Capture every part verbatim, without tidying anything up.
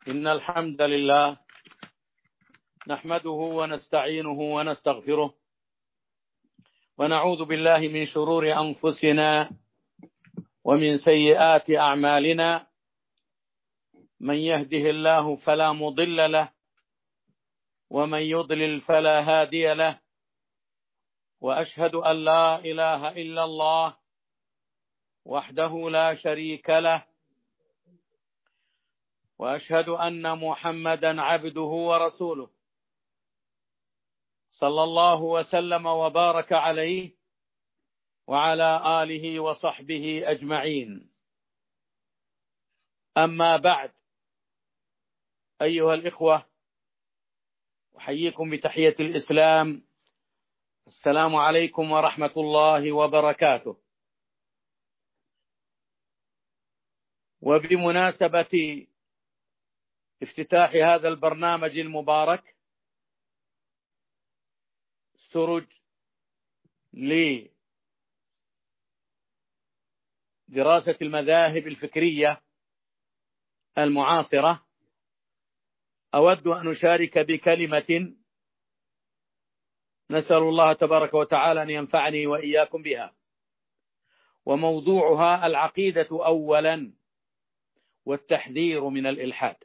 إن الحمد لله نحمده ونستعينه ونستغفره ونعوذ بالله من شرور أنفسنا ومن سيئات أعمالنا. من يهده الله فلا مضل له ومن يضلل فلا هادي له، وأشهد أن لا إله إلا الله وحده لا شريك له، وأشهد أن محمدا عبده ورسوله صلى الله وسلم وبارك عليه وعلى آله وصحبه أجمعين. أما بعد، أيها الإخوة، أحييكم بتحية الإسلام. السلام عليكم ورحمة الله وبركاته. وبمناسبة افتتاح هذا البرنامج المبارك سرج لدراسة المذاهب الفكرية المعاصرة، أود أن أشارك بكلمة نسأل الله تبارك وتعالى أن ينفعني وإياكم بها، وموضوعها العقيدة أولا والتحذير من الإلحاد.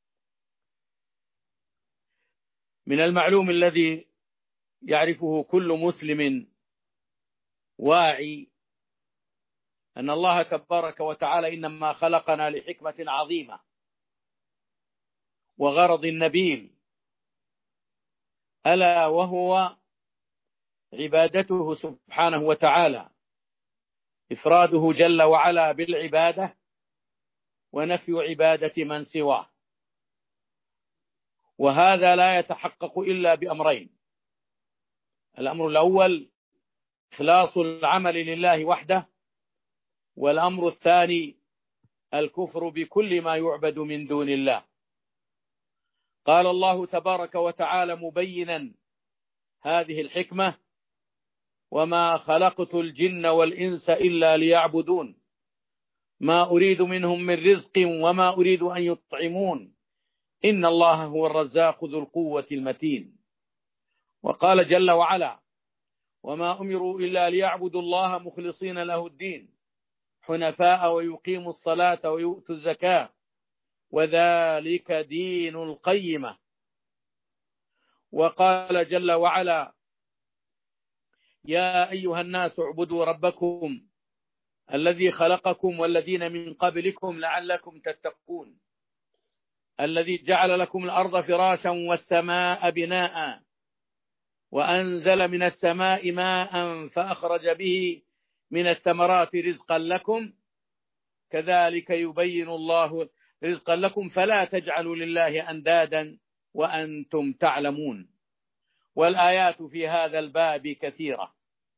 من المعلوم الذي يعرفه كل مسلم واعي أن الله تبارك وتعالى إنما خلقنا لحكمة عظيمة وغرض نبيل، ألا وهو عبادته سبحانه وتعالى، إفراده جل وعلا بالعبادة ونفي عبادة من سواه. وهذا لا يتحقق إلا بأمرين: الأمر الأول إخلاص العمل لله وحده، والأمر الثاني الكفر بكل ما يعبد من دون الله. قال الله تبارك وتعالى مبينا هذه الحكمة: وما خلقت الجن والإنس إلا ليعبدون ما أريد منهم من رزق وما أريد أن يطعمون إن الله هو الرزاق ذو القوة المتين. وقال جل وعلا: وما أمروا إلا ليعبدوا الله مخلصين له الدين حنفاء ويقيموا الصلاة ويؤتوا الزكاة وذلك دين القيمة. وقال جل وعلا: يا أيها الناس اعبدوا ربكم الذي خلقكم والذين من قبلكم لعلكم تتقون الذي جعل لكم الأرض فراشا والسماء بناء وأنزل من السماء ماء فأخرج به من الثمرات رزقا لكم كذلك يبين الله رزقا لكم فلا تجعلوا لله أندادا وأنتم تعلمون. والآيات في هذا الباب كثيرة.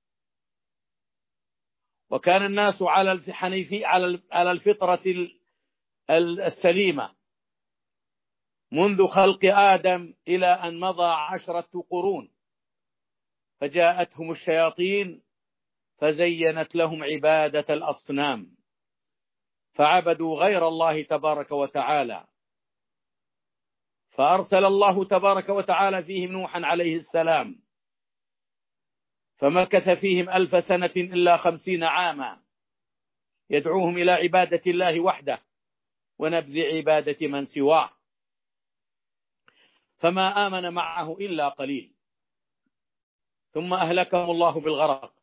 وكان الناس على الحنيفي على الفطرة السليمة منذ خلق آدم إلى أن مضى عشرة قرون، فجاءتهم الشياطين فزينت لهم عبادة الأصنام فعبدوا غير الله تبارك وتعالى، فأرسل الله تبارك وتعالى فيهم نوحا عليه السلام فمكث فيهم ألف سنة إلا خمسين عاما يدعوهم إلى عبادة الله وحده ونبذ عبادة من سواه، فما آمن معه إلا قليل، ثم أهلكهم الله بالغرق،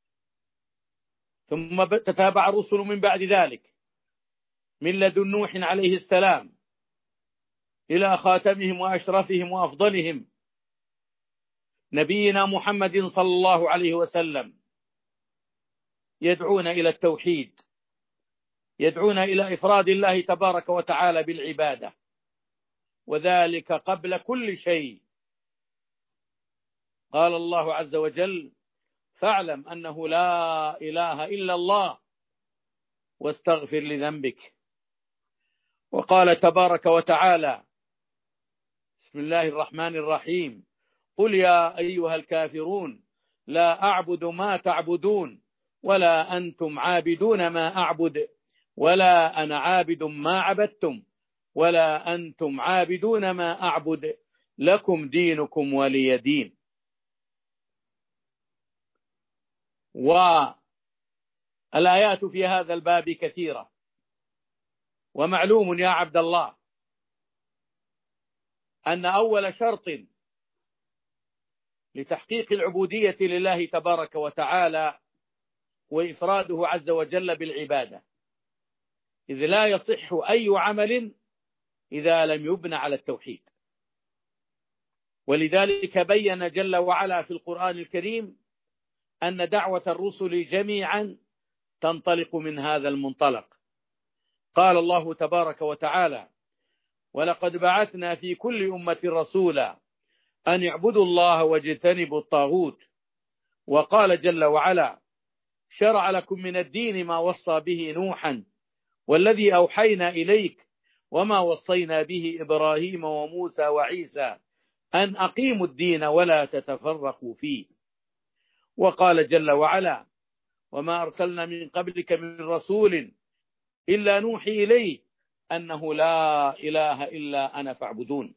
ثم تتابع الرسل من بعد ذلك من لدن نوح عليه السلام إلى خاتمهم وأشرفهم وأفضلهم نبينا محمد صلى الله عليه وسلم، يدعون إلى التوحيد، يدعون إلى إفراد الله تبارك وتعالى بالعبادة، وذلك قبل كل شيء. قال الله عز وجل: فاعلم أنه لا إله إلا الله واستغفر لذنبك. وقال تبارك وتعالى: بسم الله الرحمن الرحيم: قل يا أيها الكافرون لا أعبد ما تعبدون ولا أنتم عابدون ما أعبد ولا أنا عابد ما عبدتم ولا أنتم عابدون ما أعبد لكم دينكم ولي دين. والآيات في هذا الباب كثيرة. ومعلوم يا عبد الله أن أول شرط لتحقيق العبودية لله تبارك وتعالى وإفراده عز وجل بالعبادة، إذ لا يصح أي عمل إذا لم يبنى على التوحيد. ولذلك بين جل وعلا في القرآن الكريم أن دعوة الرسل جميعا تنطلق من هذا المنطلق. قال الله تبارك وتعالى: ولقد بعثنا في كل أمة رسولا أن اعبدوا الله واجتنبوا الطاغوت. وقال جل وعلا: شرع لكم من الدين ما وصى به نوحا والذي أوحينا إليك وما وصينا به إبراهيم وموسى وعيسى أن أقيموا الدين ولا تتفرقوا فيه. وقال جل وعلا: وما أرسلنا من قبلك من رسول إلا نوحي إليه أنه لا إله إلا أنا فاعبدون.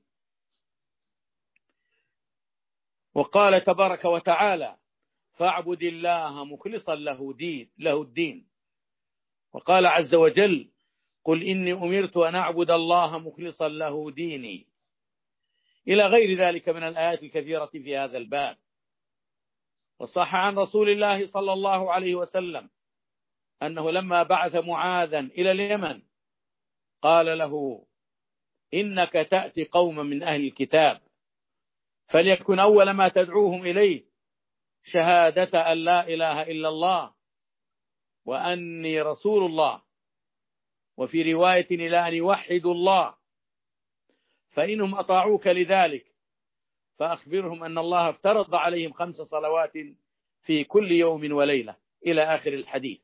وقال تبارك وتعالى: فاعبد الله مخلصا له دين له الدين. وقال عز وجل: قل إني أمرت أن أعبد الله مخلصا له ديني، إلى غير ذلك من الآيات الكثيرة في هذا الباب. وصح عن رسول الله صلى الله عليه وسلم أنه لما بعث معاذا إلى اليمن قال له: إنك تأتي قوما من أهل الكتاب فليكن أول ما تدعوهم إليه شهادة أن لا إله إلا الله وأني رسول الله، وفي رواية إلى أن يوحدوا الله، فإنهم أطاعوك لذلك فأخبرهم أن الله افترض عليهم خمس صلوات في كل يوم وليلة، إلى آخر الحديث.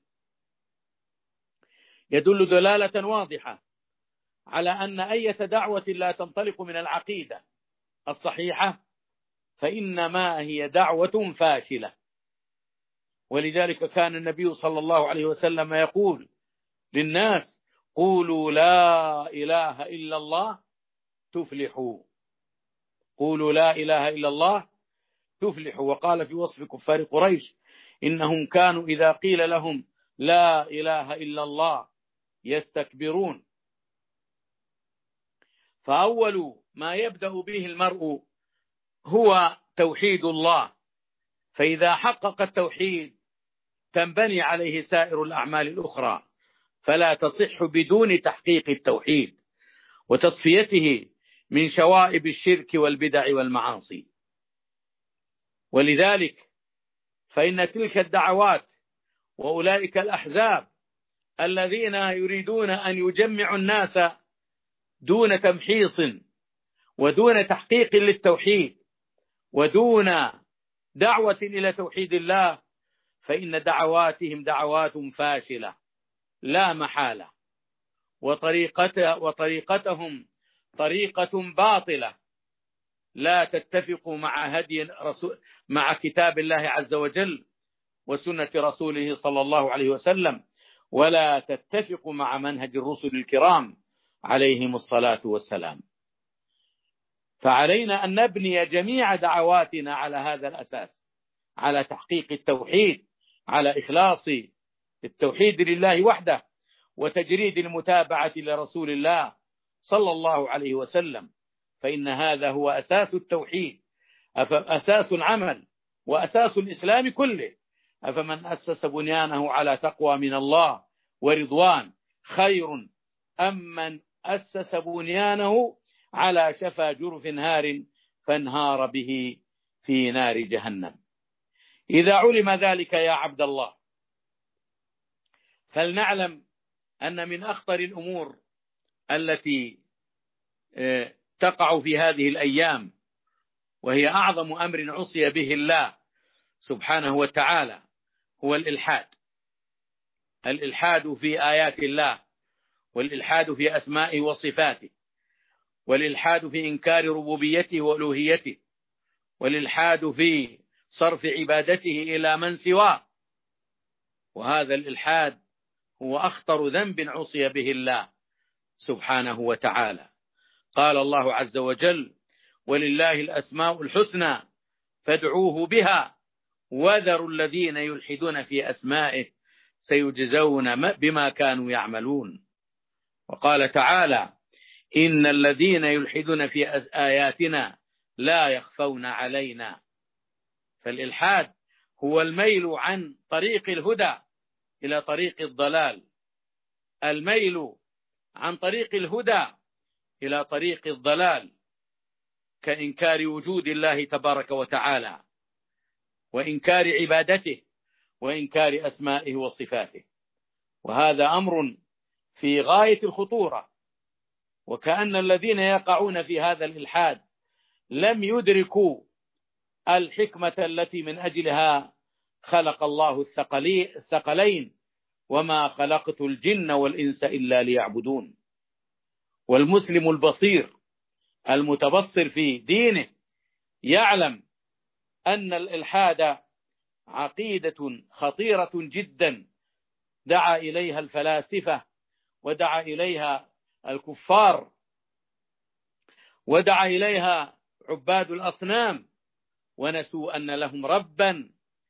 يدل دلالة واضحة على أن أي دعوة لا تنطلق من العقيدة الصحيحة فإنما هي دعوة فاشلة. ولذلك كان النبي صلى الله عليه وسلم يقول للناس: قولوا لا إله إلا الله تفلحوا، قولوا لا إله إلا الله تفلحوا. وقال في وصف كفار قريش: إنهم كانوا إذا قيل لهم لا إله إلا الله يستكبرون. فأول ما يبدأ به المرء هو توحيد الله، فإذا حقق التوحيد تنبني عليه سائر الأعمال الأخرى، فلا تصح بدون تحقيق التوحيد وتصفيته من شوائب الشرك والبدع والمعاصي. ولذلك فإن تلك الدعوات وأولئك الأحزاب الذين يريدون أن يجمعوا الناس دون تمحيص ودون تحقيق للتوحيد ودون دعوة إلى توحيد الله، فإن دعواتهم دعوات فاشلة لا محالة، وطريقته وطريقتهم طريقة باطلة لا تتفق مع هدي رسول مع كتاب الله عز وجل وسنة رسوله صلى الله عليه وسلم، ولا تتفق مع منهج الرسل الكرام عليهم الصلاة والسلام. فعلينا أن نبني جميع دعواتنا على هذا الأساس، على تحقيق التوحيد، على إخلاص التوحيد لله وحده وتجريد المتابعة لرسول الله صلى الله عليه وسلم، فإن هذا هو أساس التوحيد، أساس العمل وأساس الإسلام كله. أفمن أسس بنيانه على تقوى من الله ورضوان خير أم من أسس بنيانه على شفا جرف هار فانهار به في نار جهنم. إذا علم ذلك يا عبد الله فلنعلم أن من أخطر الأمور التي تقع في هذه الأيام، وهي أعظم أمر عصي به الله سبحانه وتعالى، هو الإلحاد. الإلحاد في آيات الله، والإلحاد في أسمائه وصفاته، والإلحاد في إنكار ربوبيته وألوهيته، والإلحاد في صرف عبادته إلى من سواه. وهذا الإلحاد هو أخطر ذنب عصي به الله سبحانه وتعالى. قال الله عز وجل: ولله الأسماء الحسنى فادعوه بها وذروا الذين يلحدون في أسمائه سيجزون بما كانوا يعملون. وقال تعالى: إن الذين يلحدون في آياتنا لا يخفون علينا. فالإلحاد هو الميل عن طريق الهدى إلى طريق الضلال، الميل عن طريق الهدى إلى طريق الضلال، كإنكار وجود الله تبارك وتعالى، وإنكار عبادته، وإنكار أسمائه وصفاته. وهذا أمر في غاية الخطورة، وكأن الذين يقعون في هذا الإلحاد لم يدركوا الحكمة التي من أجلها خلق الله الثقلين: وما خلقت الجن والإنس إلا ليعبدون. والمسلم البصير المتبصر في دينه يعلم أن الإلحاد عقيدة خطيرة جدا دعا إليها الفلاسفة، ودعا إليها الكفار، ودعا إليها عباد الأصنام، ونسوا أن لهم ربا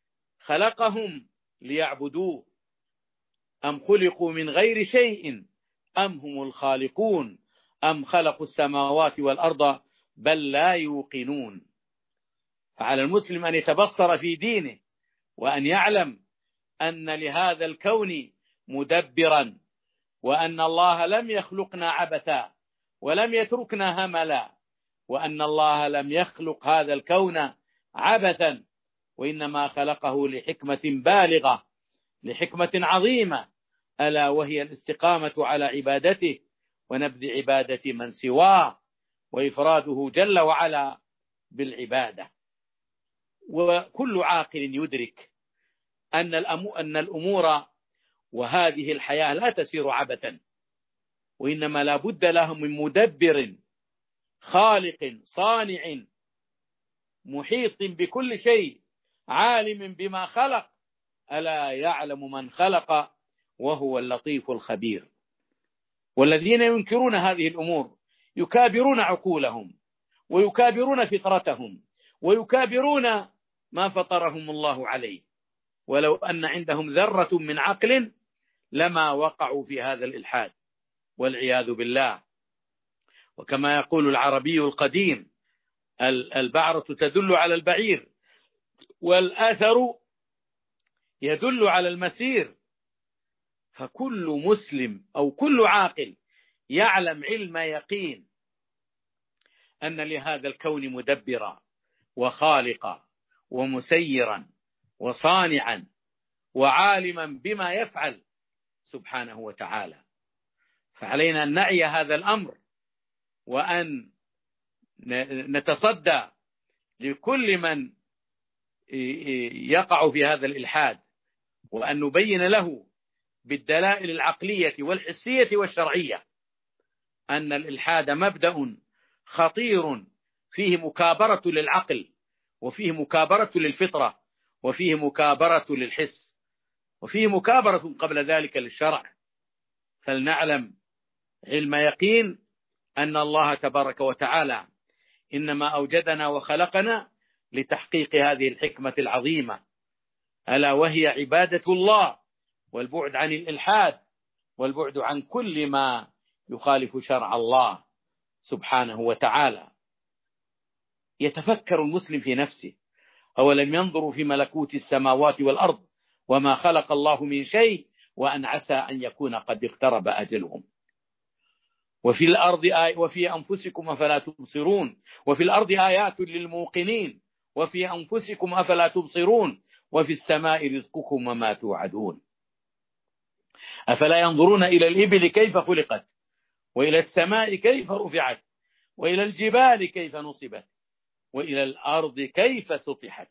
خلقهم ليعبدوه. أم خلقوا من غير شيء أم هم الخالقون أم خلقوا السماوات والأرض بل لا يوقنون. فعلى المسلم أن يتبصر في دينه، وأن يعلم أن لهذا الكون مدبرا، وأن الله لم يخلقنا عبثا ولم يتركنا هملا، وأن الله لم يخلق هذا الكون عبثا، وإنما خلقه لحكمة بالغة، لحكمة عظيمة، ألا وهي الاستقامة على عبادته ونبذ عبادة من سواه، وإفراده جل وعلا بالعبادة. وكل عاقل يدرك أن أن الأمور وهذه الحياة لا تسير عبثا، وإنما لا بد لهم من مدبر خالق صانع محيط بكل شيء عالم بما خلق، ألا يعلم من خلق وهو اللطيف الخبير. والذين ينكرون هذه الأمور يكابرون عقولهم، ويكابرون فطرتهم، ويكابرون ما فطرهم الله عليه، ولو أن عندهم ذرة من عقل لما وقعوا في هذا الإلحاد والعياذ بالله. وكما يقول العربي القديم: البعرة تدل على البعير، والآثر يدل على المسير. فكل مسلم أو كل عاقل يعلم علم يقين أن لهذا الكون مدبرا وخالقا ومسيرا وصانعا وعالما بما يفعل سبحانه وتعالى. فعلينا أن نعي هذا الأمر، وأن نتصدى لكل من يقع في هذا الإلحاد، وأن نبين له بالدلائل العقلية والحسية والشرعية أن الإلحاد مبدأ خطير فيه مكابرة للعقل، وفيه مكابرة للفطرة، وفيه مكابرة للحس، وفيه مكابرة قبل ذلك للشرع. فلنعلم علم يقين أن الله تبارك وتعالى إنما أوجدنا وخلقنا لتحقيق هذه الحكمة العظيمة، ألا وهي عبادة الله، والبعد عن الإلحاد، والبعد عن كل ما يخالف شرع الله سبحانه وتعالى. يتفكر المسلم في نفسه: أولم ينظروا في ملكوت السماوات والأرض وما خلق الله من شيء وأن عسى أن يكون قد اقترب أجلهم. وفي الأرض آي وفي أنفسكم أفلا تبصرون وفي الأرض آيات للموقنين وفي أنفسكم أفلا تبصرون وفي السماء رزقكم وما توعدون. أفلا ينظرون إلى الإبل كيف خلقت وإلى السماء كيف رفعت وإلى الجبال كيف نصبت وإلى الأرض كيف سطحت.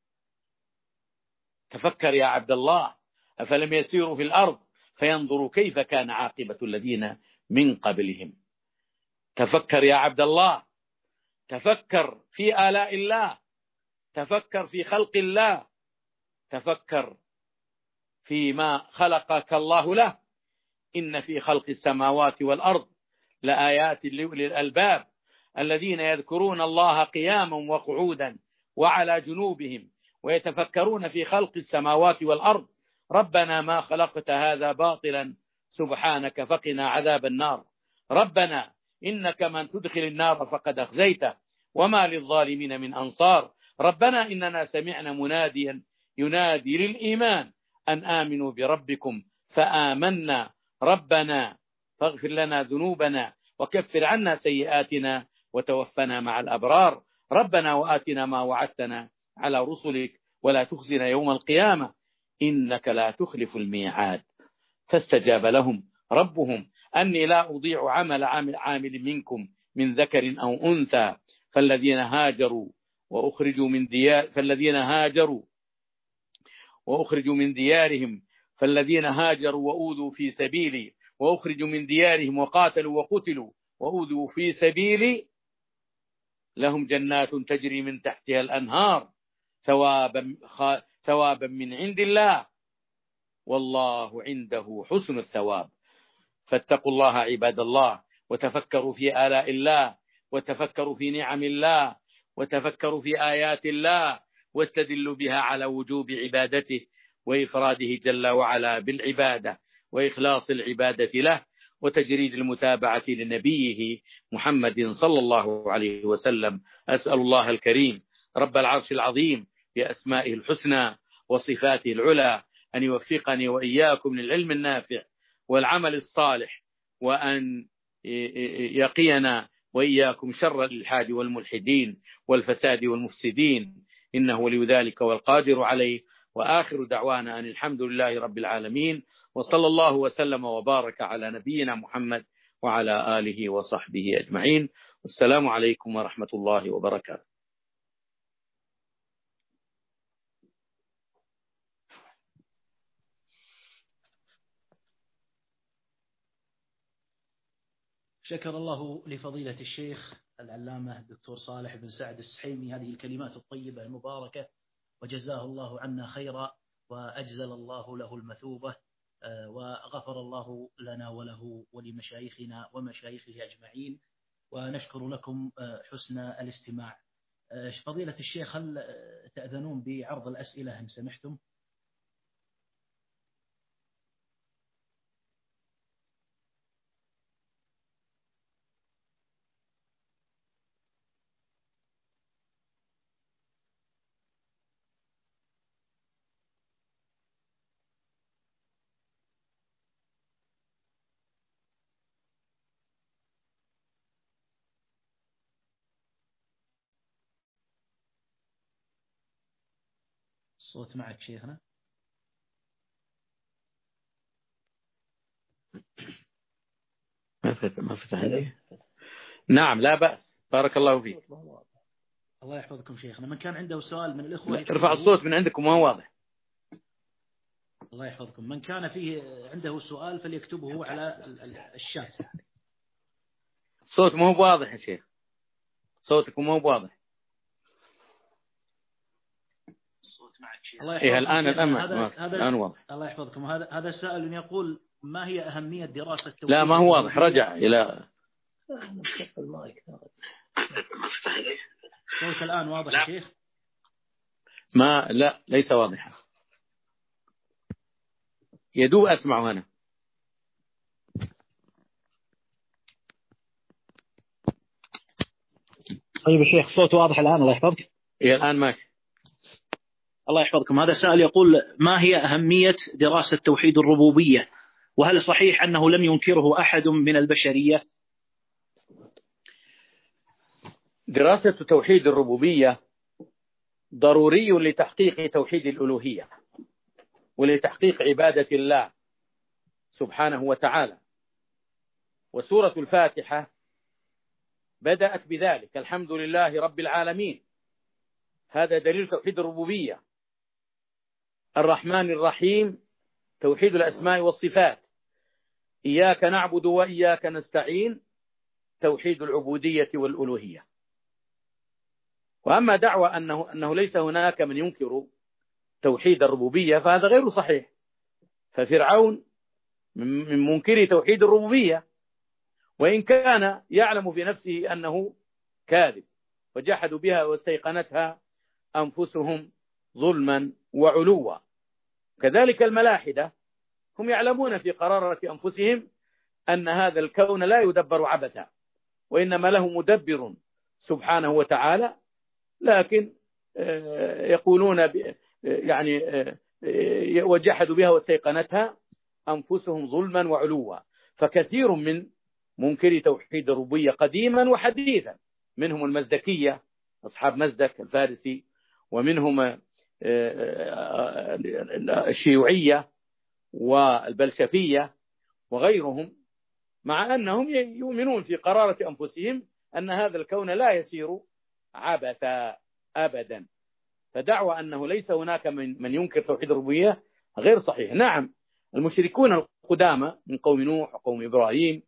تفكر يا عبد الله: أفلم يسيروا في الأرض فينظروا كيف كان عاقبة الذين من قبلهم. تفكر يا عبد الله، تفكر في آلاء الله، تفكر في خلق الله، تفكر فيما خلقك الله له. إن في خلق السماوات والأرض لآيات لأولي الألباب الذين يذكرون الله قياما وقعودا وعلى جنوبهم ويتفكرون في خلق السماوات والأرض ربنا ما خلقت هذا باطلا سبحانك فقنا عذاب النار ربنا إنك من تدخل النار فقد أخزيته وما للظالمين من أنصار ربنا إننا سمعنا مناديا ينادي للإيمان أن آمنوا بربكم فآمنا ربنا فاغفر لنا ذنوبنا وكفر عنا سيئاتنا وتوفنا مع الأبرار ربنا وآتنا ما وعدتنا على رسلك ولا تخزنا يوم القيامة إنك لا تخلف الميعاد فاستجاب لهم ربهم أني لا أضيع عمل عامل منكم من ذكر أو أنثى فالذين هاجروا وأخرجوا من ديار فالذين هاجروا وأخرجوا من ديارهم فالذين هاجروا وأوذوا في سبيلي وأخرجوا من ديارهم وقاتلوا وقتلوا وأوذوا في سبيلي لهم جنات تجري من تحتها الأنهار ثوابا ثوابا من عند الله والله عنده حسن الثواب فاتقوا الله عباد الله وتفكروا في آلاء الله وتفكروا في نعم الله وتفكروا في آيات الله واستدلوا بها على وجوب عبادته وإفراده جل وعلا بالعبادة وإخلاص العبادة له وتجريد المتابعة لنبيه محمد صلى الله عليه وسلم أسأل الله الكريم رب العرش العظيم بأسمائه الحسنى وصفاته العلى أن يوفقني وإياكم للعلم النافع والعمل الصالح وأن يقينا وإياكم شر الإلحاد والملحدين والفساد والمفسدين إنه ولي ذلك والقادر عليه وآخر دعوانا أن الحمد لله رب العالمين وصلى الله وسلم وبارك على نبينا محمد وعلى آله وصحبه أجمعين والسلام عليكم ورحمة الله وبركاته. شكر الله لفضيلة الشيخ العلامة الدكتور صالح بن سعد السحيمي هذه الكلمات الطيبة المباركة وجزاه الله عنا خيرا وأجزل الله له المثوبة وغفر الله لنا وله ولمشايخنا ومشايخه أجمعين ونشكر لكم حسن الاستماع. فضيلة الشيخ هل تأذنون بعرض الأسئلة إن سمحتم؟ الصوت معك شيخنا. ما فتح ما فتح عليه. نعم لا بأس بارك الله فيك. الله يحفظكم شيخنا. من كان عنده سؤال من الإخوة ارفع الصوت من عندكم ما هو واضح. الله يحفظكم. من كان فيه عنده سؤال فليكتبه على الشات. الصوت ما هو واضح يا شيخ. صوتك ما هو واضح. الله إيه الآن الآن هذا الآن واضح. الله يحفظكم. هذا هذا سائل يقول ما هي أهمية دراسة التوحيد؟ لا ما هو واضح رجع إلى صوت الآن واضح يا شيخ؟ ما لا ليس واضحا يدوب أسمعه أنا. طيب يا شيخ الصوت واضح الآن الله يحفظك؟ إيه الآن ماشي. الله يحفظكم. هذا سائل يقول ما هي أهمية دراسة توحيد الربوبية وهل صحيح أنه لم ينكره أحد من البشرية؟ دراسة توحيد الربوبية ضروري لتحقيق توحيد الألوهية ولتحقيق عبادة الله سبحانه وتعالى وسورة الفاتحة بدأت بذلك الحمد لله رب العالمين. هذا دليل توحيد الربوبية. الرحمن الرحيم توحيد الأسماء والصفات. إياك نعبد وإياك نستعين توحيد العبودية والألوهية. وأما دعوى أنه, أنه ليس هناك من ينكر توحيد الربوبية فهذا غير صحيح. ففرعون من منكر توحيد الربوبية وإن كان يعلم في نفسه أنه كاذب، وجحدوا بها واستيقنتها أنفسهم ظلما وعلوا. كذلك الملاحدة هم يعلمون في قرارة أنفسهم أن هذا الكون لا يدبر عبثا، وإنما له مدبر سبحانه وتعالى، لكن يقولون يعني وجحدوا بها واستيقنتها أنفسهم ظلما وعلوا. فكثير من منكري توحيد الربوبية قديما وحديثا، منهم المزدكية أصحاب مزدك الفارسي، ومنهم الشيوعية والبلشفية وغيرهم، مع أنهم يؤمنون في قرارة أنفسهم أن هذا الكون لا يسير عبثا أبدا. فدعوى أنه ليس هناك من, من ينكر توحيد الربوبية غير صحيح. نعم، المشركون القدامى من قوم نوح وقوم إبراهيم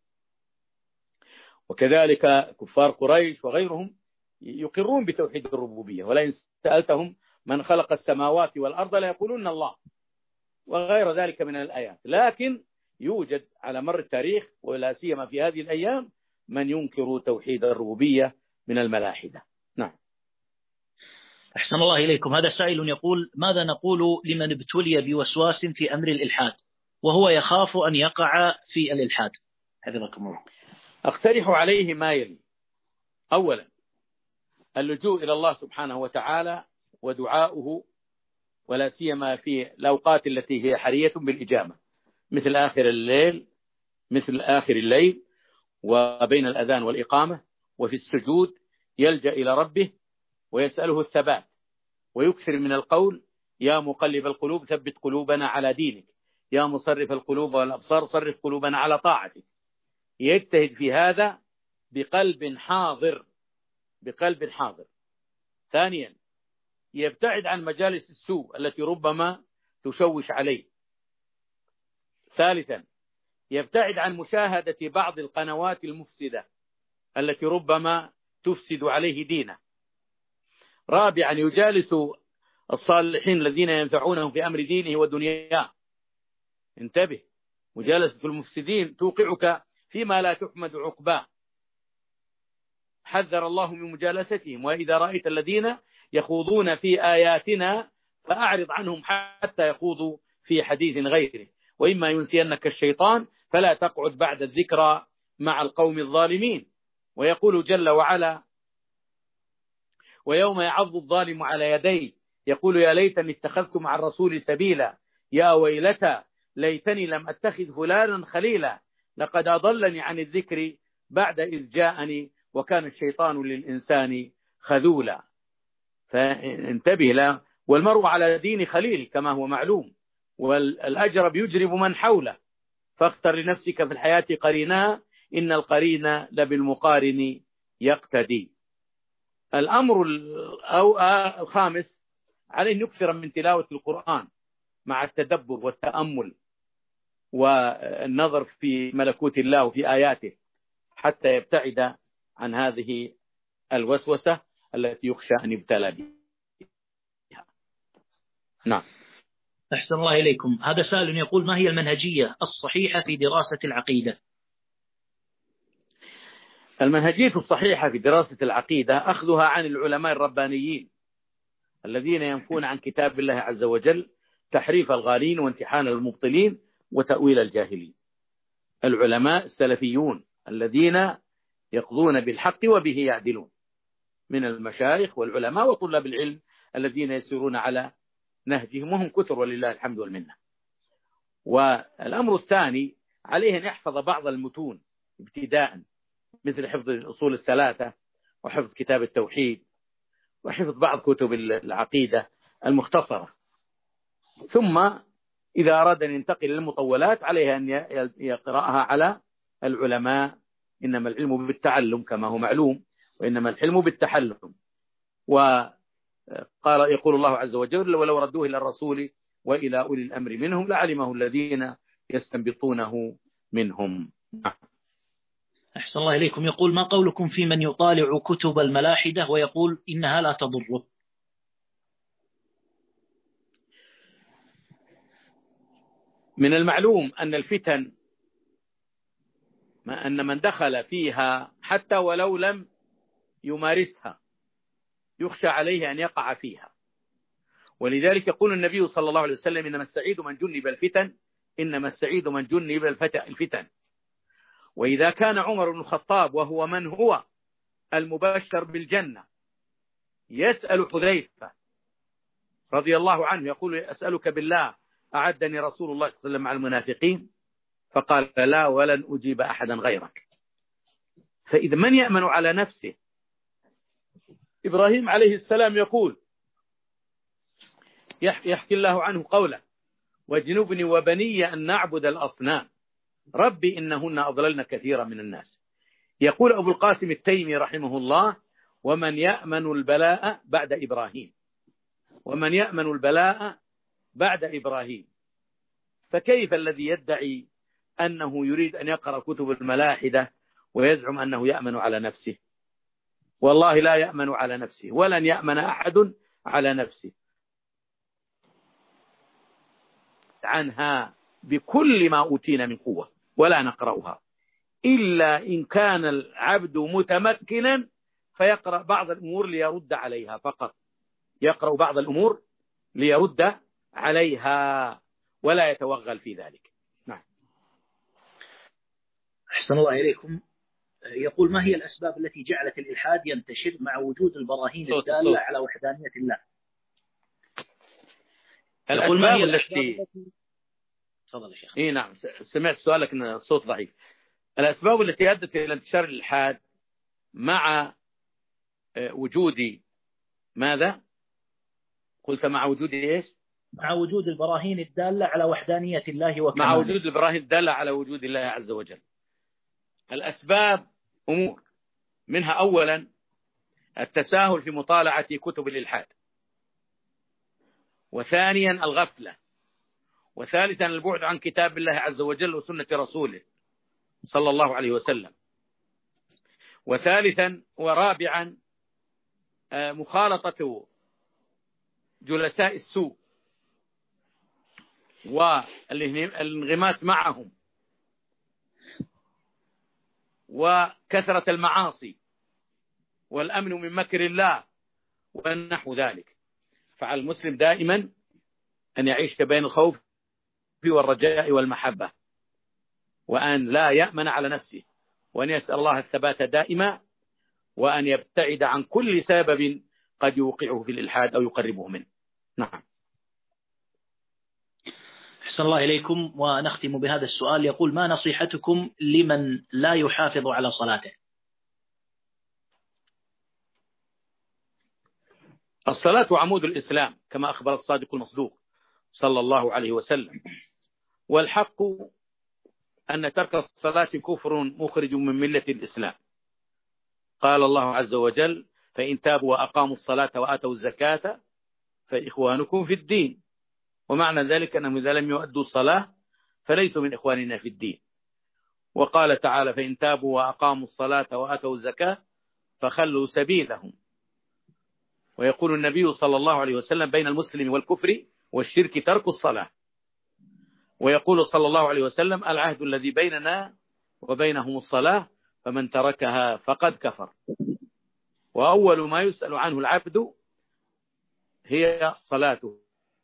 وكذلك كفار قريش وغيرهم يقرون بتوحيد الربوبية، ولئن سألتهم من خلق السماوات والأرض ليقولون الله، وغير ذلك من الآيات. لكن يوجد على مر التاريخ ولا سيما في هذه الأيام من ينكر توحيد الربوبية من الملاحدة. نعم. أحسن الله إليكم. هذا سائل يقول: ماذا نقول لمن ابتلي بوسواس في أمر الإلحاد وهو يخاف أن يقع في الإلحاد؟ حفظكم الله. أقترح عليه ما يلي: أولا، اللجوء إلى الله سبحانه وتعالى ودعاؤه، ولا سيما في الأوقات التي هي حرية بالإجابة، مثل آخر الليل مثل آخر الليل وبين الأذان والإقامة، وفي السجود يلجأ إلى ربه ويسأله الثبات، ويكثر من القول: يا مقلب القلوب ثبت قلوبنا على دينك، يا مصرف القلوب والأبصار صرف قلوبنا على طاعتك. يجتهد في هذا بقلب حاضر بقلب حاضر. ثانيا، يبتعد عن مجالس السوء التي ربما تشوش عليه. ثالثا، يبتعد عن مشاهدة بعض القنوات المفسدة التي ربما تفسد عليه دينه. رابعا، يجالس الصالحين الذين ينفعونه في أمر دينه ودنياه. انتبه، مجالسة المفسدين توقعك فيما لا تحمد عقباه. حذر الله من مجالستهم: وإذا رأيت الذين يخوضون في آياتنا فأعرض عنهم حتى يخوضوا في حديث غيره، وإما ينسينك الشيطان فلا تقعد بعد الذكرى مع القوم الظالمين. ويقول جل وعلا: ويوم يعض الظالم على يديه يقول يا ليتني اتخذت مع الرسول سبيلا، يا ويلتى ليتني لم أتخذ فلانا خليلا، لقد أضلني عن الذكر بعد إذ جاءني وكان الشيطان للإنسان خذولا. فانتبه له. والمرء على دين خليل كما هو معلوم، والأجرب يجرب من حوله، فاختر لنفسك في الحياة قرينها إن القرين لبالمقارن يقتدي. الأمر الخامس، عليه نكثر من تلاوة القرآن مع التدبر والتأمل والنظر في ملكوت الله وفي آياته، حتى يبتعد عن هذه الوسوسة التي يخشى أن يبتلى بها. نعم. أحسن الله إليكم. هذا سائل يقول: ما هي المنهجية الصحيحة في دراسة العقيدة؟ المنهجية الصحيحة في دراسة العقيدة أخذها عن العلماء الربانيين الذين ينفون عن كتاب الله عز وجل تحريف الغالين وامتحان المبطلين وتأويل الجاهلين. العلماء السلفيون الذين يقضون بالحق وبه يعدلون، من المشايخ والعلماء وطلاب العلم الذين يسيرون على نهجهم، وهم كثر ولله الحمد والمنة. والأمر الثاني، عليه أن يحفظ بعض المتون ابتداء، مثل حفظ الأصول الثلاثة وحفظ كتاب التوحيد وحفظ بعض كتب العقيدة المختصرة. ثم إذا أراد أن ينتقل للمطولات عليه أن يقرأها على العلماء. إنما العلم بالتعلم كما هو معلوم، وإنما الحلم بالتحلم. وقال يقول الله عز وجل: ولو ردوه إلى الرسول وإلى أولي الأمر منهم لعلمه الذين يستنبطونه منهم. أحسن الله إليكم. يقول: ما قولكم في من يطالع كتب الملاحدة ويقول إنها لا تضره؟ من المعلوم أن الفتن ما أن من دخل فيها حتى ولو لم يمارسها يخشى عليه أن يقع فيها. ولذلك يقول النبي صلى الله عليه وسلم: إنما السعيد من جنب الفتن إنما السعيد من جنب الفتن. وإذا كان عمر بن الخطاب وهو من هو المبشر بالجنة يسأل حذيفة رضي الله عنه يقول: أسألك بالله أعدني رسول الله صلى الله عليه وسلم مع المنافقين؟ فقال: لا ولن أجيب أحدا غيرك. فإذا من يأمن على نفسه؟ إبراهيم عليه السلام يقول، يحكي الله عنه قوله: واجنبني وبني أن نعبد الأصنام ربي إنهن أضللن كثيرا من الناس. يقول أبو القاسم التيمي رحمه الله: ومن يأمن البلاء بعد إبراهيم ومن يأمن البلاء بعد إبراهيم. فكيف الذي يدعي أنه يريد أن يقرأ كتب الملاحدة ويزعم أنه يأمن على نفسه؟ والله لا يأمن على نفسه ولن يأمن أحد على نفسه عنها بكل ما أوتينا من قوة ولا نقرأها إلا إن كان العبد متمكنا فيقرأ بعض الأمور ليرد عليها فقط، يقرأ بعض الأمور ليرد عليها ولا يتوغل في ذلك. نعم. أحسن الله إليكم. يقول: ما هي الأسباب التي جعلت الإلحاد ينتشر مع وجود البراهين الدالة على وحدانية الله؟ الأسباب التي تفضل يا شيخ. إيه نعم سمعت سؤالك إن الصوت ضعيف. الأسباب التي أدت إلى انتشار الإلحاد مع وجود ماذا؟ قلت مع وجود إيش؟ مع وجود البراهين الدالة على وحدانية الله وكماله. مع وجود البراهين الدالة على وجود الله عز وجل. الأسباب أمور، منها أولا التساهل في مطالعة كتب الإلحاد، وثانيا الغفلة، وثالثا البعد عن كتاب الله عز وجل وسنة رسوله صلى الله عليه وسلم، وثالثا ورابعا مخالطة جلساء السوء والانغماس معهم وكثرة المعاصي والأمن من مكر الله ونحو ذلك. فعلى المسلم دائما أن يعيش بين الخوف والرجاء والمحبة، وأن لا يأمن على نفسه، وأن يسأل الله الثبات دائما، وأن يبتعد عن كل سبب قد يوقعه في الإلحاد أو يقربه منه. نعم. أحسن الله إليكم. ونختم بهذا السؤال. يقول: ما نصيحتكم لمن لا يحافظ على صلاته؟ الصلاة عمود الإسلام كما أخبر الصادق المصدوق صلى الله عليه وسلم، والحق أن ترك الصلاة كفر مخرج من ملة الإسلام. قال الله عز وجل: فإن تابوا وأقاموا الصلاة وآتوا الزكاة فإخوانكم في الدين. ومعنى ذلك أنهم إذا لم يؤدوا الصلاة فليسوا من إخواننا في الدين. وقال تعالى: فإن تابوا وأقاموا الصلاة وآتوا الزكاة فخلوا سبيلهم. ويقول النبي صلى الله عليه وسلم: بين المسلم والكفر والشرك ترك الصلاة. ويقول صلى الله عليه وسلم: العهد الذي بيننا وبينهم الصلاة فمن تركها فقد كفر. وأول ما يسأل عنه العبد هي صلاته،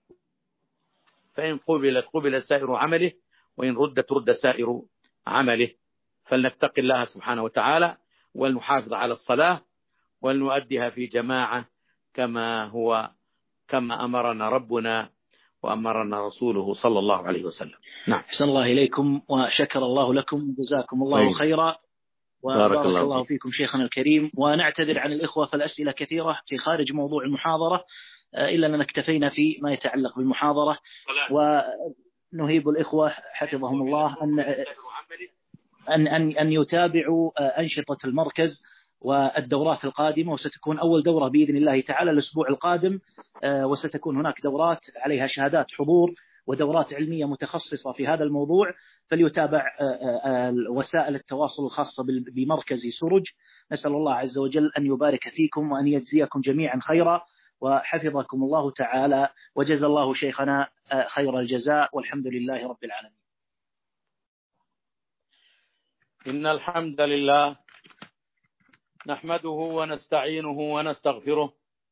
فإن قبلت قبل سائر عمله، وإن ردت رد سائر عمله. فلنتق الله سبحانه وتعالى ولنحافظ على الصلاة ولنؤديها في جماعة كما هو كما أمرنا ربنا وأمرنا رسوله صلى الله عليه وسلم. نعم. أحسن الله إليكم وشكر الله لكم، جزاكم الله طيب. خيرا وبارك بارك الله, الله فيكم شيخنا الكريم. ونعتذر عن الإخوة فالأسئلة كثيرة في خارج موضوع المحاضرة، إلا أننا اكتفينا في ما يتعلق بالمحاضرة. ونهيب الإخوة حفظهم الله أن أن أن, أن يتابعوا أنشطة المركز والدورات القادمة، وستكون أول دورة بإذن الله تعالى الأسبوع القادم، وستكون هناك دورات عليها شهادات حضور ودورات علمية متخصصة في هذا الموضوع. فليتابع وسائل التواصل الخاصة بمركز سرج. نسأل الله عز وجل أن يبارك فيكم وأن يجزيكم جميعا خيرا وحفظكم الله تعالى، وجزى الله شيخنا خير الجزاء، والحمد لله رب العالمين. إن الحمد لله نحمده ونستعينه ونستغفره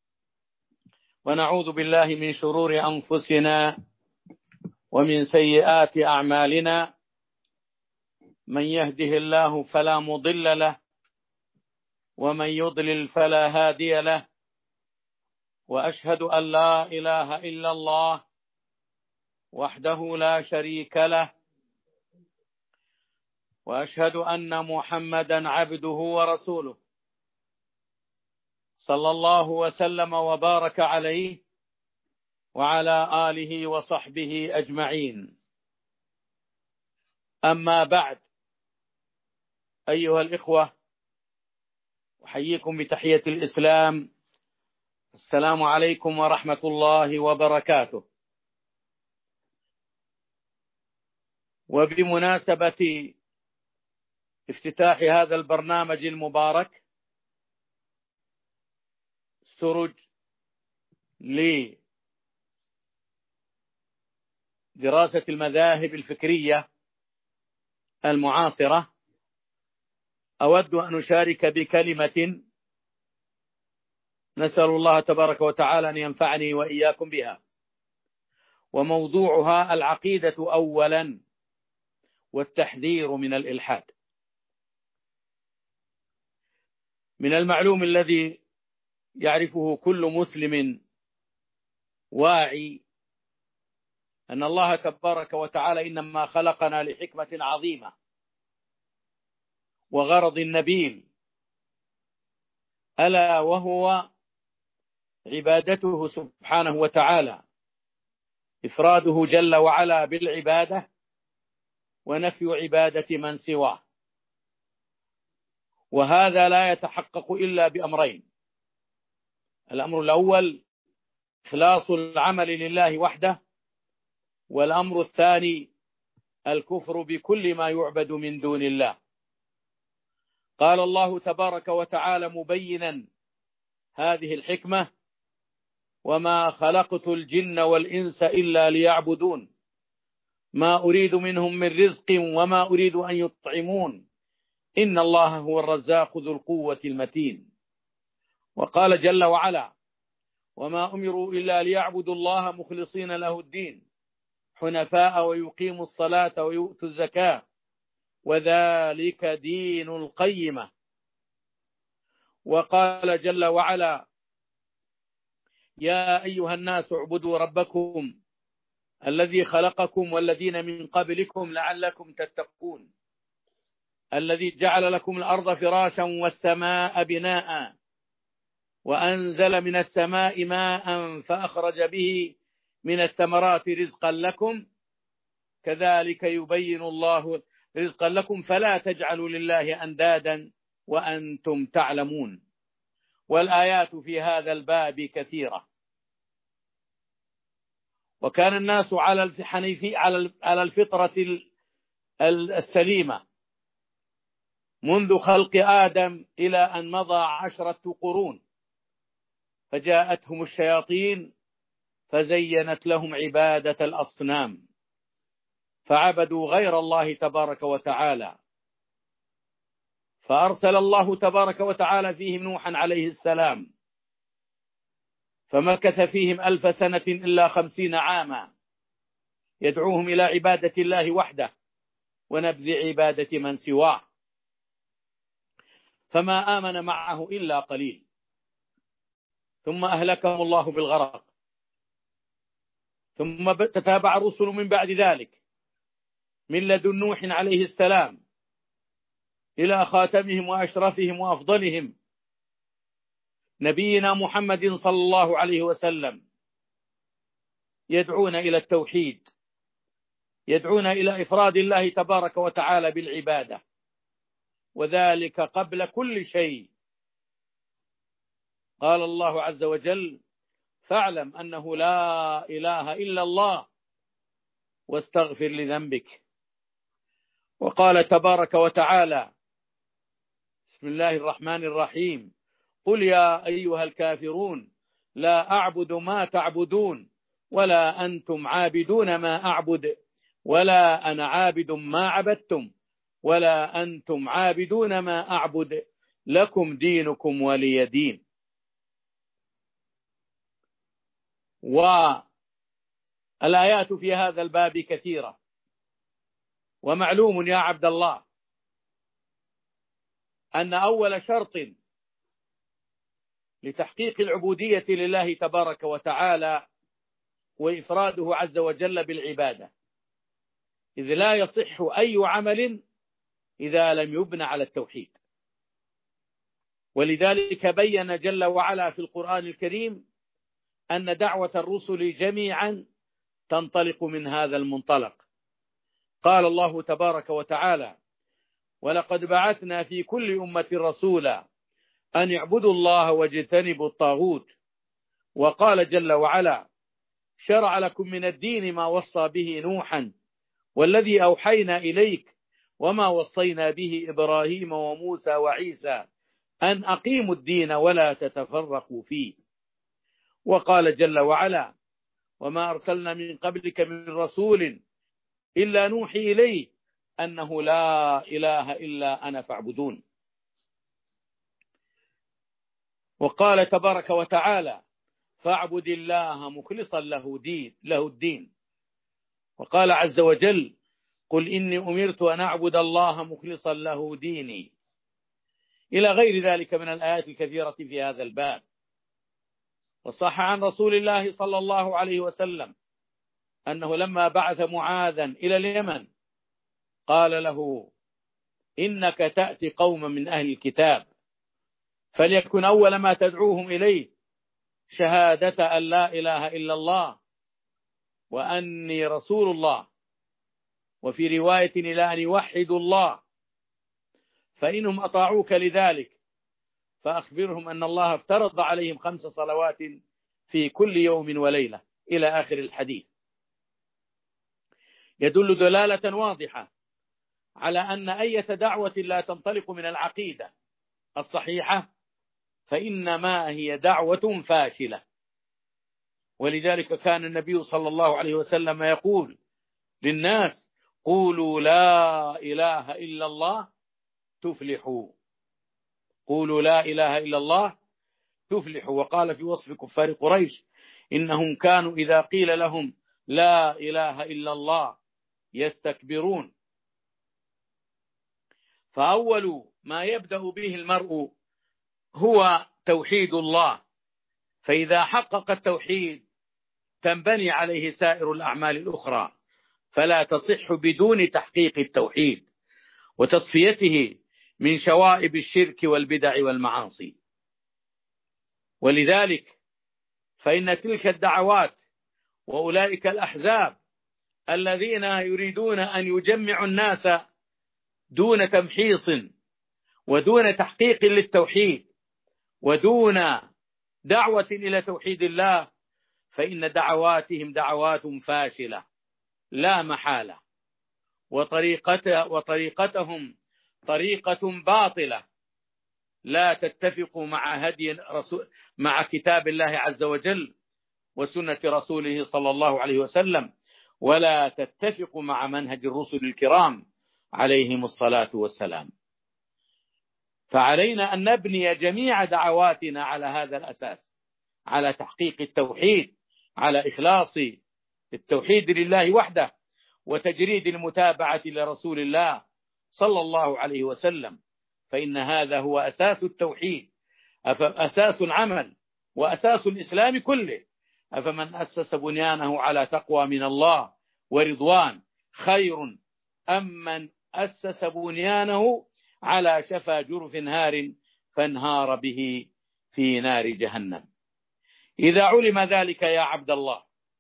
ونعوذ بالله من شرور أنفسنا ومن سيئات أعمالنا. من يهده الله فلا مضل له ومن يضلل فلا هادي له، وأشهد أن لا إله إلا الله وحده لا شريك له، وأشهد أن محمدا عبده ورسوله صلى الله وسلم وبارك عليه وعلى آله وصحبه أجمعين. أما بعد، أيها الإخوة، أحييكم بتحية الإسلام، السلام عليكم ورحمة الله وبركاته. وبمناسبة افتتاح هذا البرنامج المبارك سرج لدراسة المذاهب الفكرية المعاصرة، أود أن أشارك بكلمة نسأل الله تبارك وتعالى أن ينفعني وإياكم بها، وموضوعها العقيدة أولا والتحذير من الإلحاد. من المعلوم الذي يعرفه كل مسلم واعي أن الله تبارك وتعالى إنما خلقنا لحكمة عظيمة وغرض نبيل، ألا وهو عبادته سبحانه وتعالى، إفراده جل وعلا بالعبادة ونفي عبادة من سواه. وهذا لا يتحقق إلا بأمرين: الأمر الأول إخلاص العمل لله وحده، والأمر الثاني الكفر بكل ما يعبد من دون الله. قال الله تبارك وتعالى مبينا هذه الحكمة: وما خلقت الجن والإنس إلا ليعبدون ما أريد منهم من رزق وما أريد أن يطعمون إن الله هو الرزاق ذو القوة المتين. وقال جل وعلا: وما أمروا إلا ليعبدوا الله مخلصين له الدين حنفاء ويقيموا الصلاة ويؤتوا الزكاة وذلك دين القيمة. وقال جل وعلا: يا أيها الناس اعبدوا ربكم الذي خلقكم والذين من قبلكم لعلكم تتقون الذي جعل لكم الأرض فراشا والسماء بناء وأنزل من السماء ماء فأخرج به من الثمرات رزقا لكم كذلك يبين الله رزقا لكم فلا تجعلوا لله أندادا وأنتم تعلمون. والآيات في هذا الباب كثيرة. وكان الناس على الحنيفي على الفطرة السليمة منذ خلق آدم إلى أن مضى عشرة قرون، فجاءتهم الشياطين فزينت لهم عبادة الأصنام فعبدوا غير الله تبارك وتعالى، فأرسل الله تبارك وتعالى فيهم نوحا عليه السلام فمكث فيهم ألف سنة إلا خمسين عاما يدعوهم إلى عبادة الله وحده ونبذ عبادة من سواه، فما آمن معه إلا قليل، ثم أهلكهم الله بالغرق، ثم تتابع الرسل من بعد ذلك من لدن نوح عليه السلام إلى خاتمهم وأشرفهم وأفضلهم نبينا محمد صلى الله عليه وسلم، يدعون إلى التوحيد، يدعون إلى إفراد الله تبارك وتعالى بالعبادة، وذلك قبل كل شيء. قال الله عز وجل: فاعلم أنه لا إله إلا الله واستغفر لذنبك. وقال تبارك وتعالى: بسم الله الرحمن الرحيم: قل يا أيها الكافرون لا أعبد ما تعبدون ولا أنتم عابدون ما أعبد ولا أنا عابد ما عبدتم ولا أنتم عابدون ما أعبد لكم دينكم ولي دين. والآيات في هذا الباب كثيرة. ومعلوم يا عبد الله أن أول شرط لتحقيق العبودية لله تبارك وتعالى وإفراده عز وجل بالعبادة، إذ لا يصح أي عمل إذا لم يبنى على التوحيد. ولذلك بين جل وعلا في القرآن الكريم أن دعوة الرسل جميعا تنطلق من هذا المنطلق. قال الله تبارك وتعالى: ولقد بعثنا في كل أمة رسولا أن اعبدوا الله واجتنبوا الطاغوت. وقال جل وعلا: شرع لكم من الدين ما وصى به نوحا والذي أوحينا إليك وما وصينا به إبراهيم وموسى وعيسى أن أقيموا الدين ولا تتفرقوا فيه. وقال جل وعلا: وما أرسلنا من قبلك من رسول إلا نوحي إليه أنه لا إله إلا أنا فاعبدون. وقال تبارك وتعالى: فاعبد الله مخلصا له دين له الدين. وقال عز وجل: قل إني أمرت أن أعبد الله مخلصا له ديني، إلى غير ذلك من الآيات الكثيرة في هذا الباب. وصح عن رسول الله صلى الله عليه وسلم أنه لما بعث معاذا إلى اليمن قال له: إنك تأتي قوما من أهل الكتاب فليكن أول ما تدعوهم إليه شهادة أن لا إله إلا الله وأني رسول الله، وفي رواية إلى أن يوحدوا الله، فإنهم أطاعوك لذلك فأخبرهم أن الله افترض عليهم خمس صلوات في كل يوم وليلة، إلى آخر الحديث. يدل دلالة واضحة على أن أي دعوة لا تنطلق من العقيدة الصحيحة فإنما هي دعوة فاشلة. ولذلك كان النبي صلى الله عليه وسلم يقول للناس: قولوا لا إله إلا الله تفلحوا، قولوا لا إله إلا الله تفلحوا. وقال في وصف كفار قريش: إنهم كانوا إذا قيل لهم لا إله إلا الله يستكبرون. فأول ما يبدأ به المرء هو توحيد الله، فإذا حقق التوحيد تنبني عليه سائر الأعمال الأخرى، فلا تصح بدون تحقيق التوحيد وتصفيته من شوائب الشرك والبدع والمعاصي. ولذلك فإن تلك الدعوات وأولئك الأحزاب الذين يريدون أن يجمعوا الناس دون تمحيص ودون تحقيق للتوحيد ودون دعوة إلى توحيد الله، فإن دعواتهم دعوات فاشلة لا محالة، وطريقته وطريقتهم طريقة باطلة لا تتفق مع هدي رسول مع كتاب الله عز وجل وسنة رسوله صلى الله عليه وسلم، ولا تتفق مع منهج الرسل الكرام عليهم الصلاة والسلام. فعلينا أن نبني جميع دعواتنا على هذا الأساس، على تحقيق التوحيد، على إخلاص التوحيد لله وحده وتجريد المتابعة لرسول الله صلى الله عليه وسلم، فإن هذا هو أساس التوحيد، أساس العمل وأساس الإسلام كله. أفمن أسس بنيانه على تقوى من الله ورضوان خير أم من أسس بنيانه على شفا جرف هار فانهار به في نار جهنم. إذا علم ذلك يا عبد الله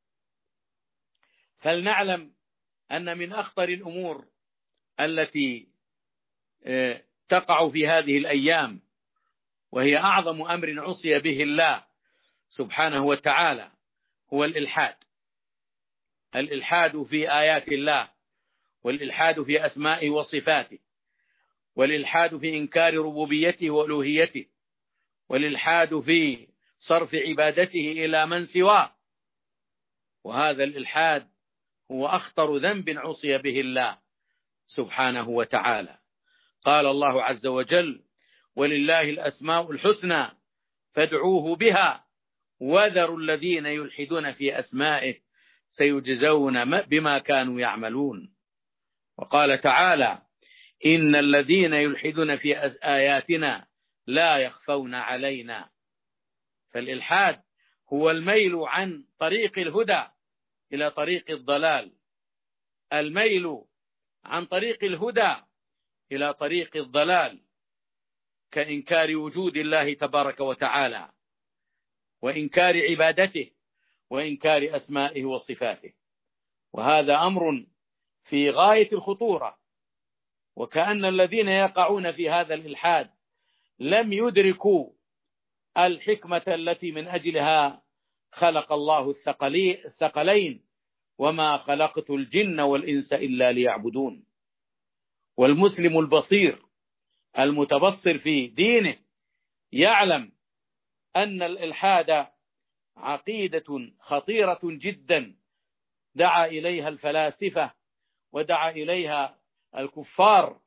فلنعلم أن من أخطر الأمور التي تقع في هذه الأيام، وهي أعظم أمر عصي به الله سبحانه وتعالى، هو الإلحاد. الإلحاد في آيات الله، والإلحاد في أسمائه وصفاته، والإلحاد في إنكار ربوبيته وألوهيته، والإلحاد في صرف عبادته إلى من سواه. وهذا الإلحاد هو أخطر ذنب عصي به الله سبحانه وتعالى. قال الله عز وجل: ولله الأسماء الحسنى فادعوه بها وذروا الذين يلحدون في أسمائه سيجزون بما كانوا يعملون. وقال تعالى: إن الذين يلحدون في آياتنا لا يخفون علينا. فالإلحاد هو الميل عن طريق الهدى إلى طريق الضلال، الميل عن طريق الهدى إلى طريق الضلال، كإنكار وجود الله تبارك وتعالى، وإنكار عبادته، وإنكار أسمائه وصفاته. وهذا أمر في غاية الخطورة، وكأن الذين يقعون في هذا الإلحاد لم يدركوا الحكمة التي من أجلها خلق الله الثقلين: وما خلقت الجن والإنس إلا ليعبدون. والمسلم البصير المتبصر في دينه يعلم أن الإلحاد عقيدة خطيرة جدا دعا إليها الفلاسفة، ودعا إليها الكفار،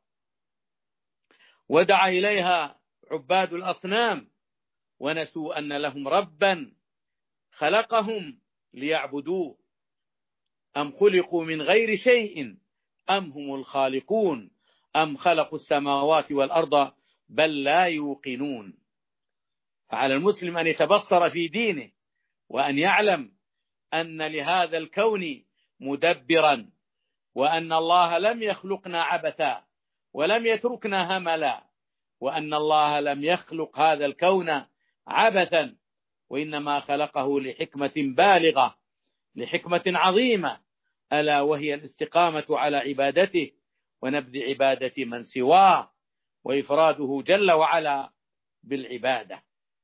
ودعا إليها عباد الأصنام، ونسوا أن لهم ربا خلقهم ليعبدوه. أم خلقوا من غير شيء أم هم الخالقون أم خلقوا السماوات والأرض بل لا يوقنون. فعلى المسلم أن يتبصر في دينه، وأن يعلم أن لهذا الكون مدبرا، وأن الله لم يخلقنا عبثا ولم يتركنا هملا، وأن الله لم يخلق هذا الكون عبثا، وإنما خلقه لحكمة بالغة، لحكمة عظيمة، ألا وهي الاستقامة على عبادته ونبذ عبادة من سواه، وإفراده جل وعلا بالعبادة.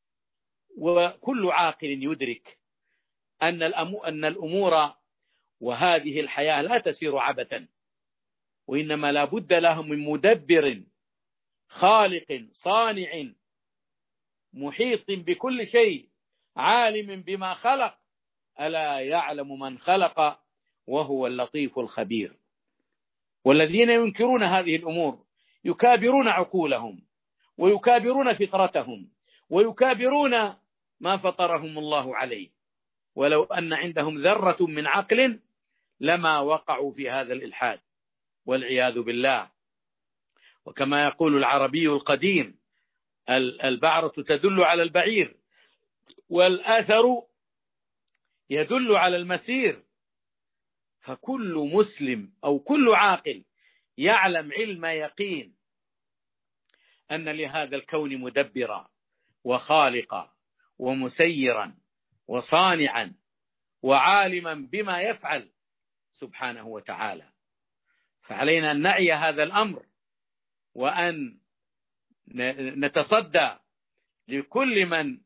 وكل عاقل يدرك أن أن الأمور وهذه الحياة لا تسير عبثا، وإنما لا بد لها من مدبر خالق صانع محيط بكل شيء عالم بما خلق، ألا يعلم من خلق وهو اللطيف الخبير. والذين ينكرون هذه الأمور يكابرون عقولهم، ويكابرون فطرتهم، ويكابرون ما فطرهم الله عليه، ولو أن عندهم ذرة من عقل لما وقعوا في هذا الإلحاد والعياذ بالله. وكما يقول العربي القديم: البعرة تدل على البعير، والآثر يدل على المسير. فكل مسلم أو كل عاقل يعلم علم يقين أن لهذا الكون مدبرا وخالقا ومسيرا وصانعا وعالما بما يفعل سبحانه وتعالى. فعلينا أن نعي هذا الأمر، وأن نتصدى لكل من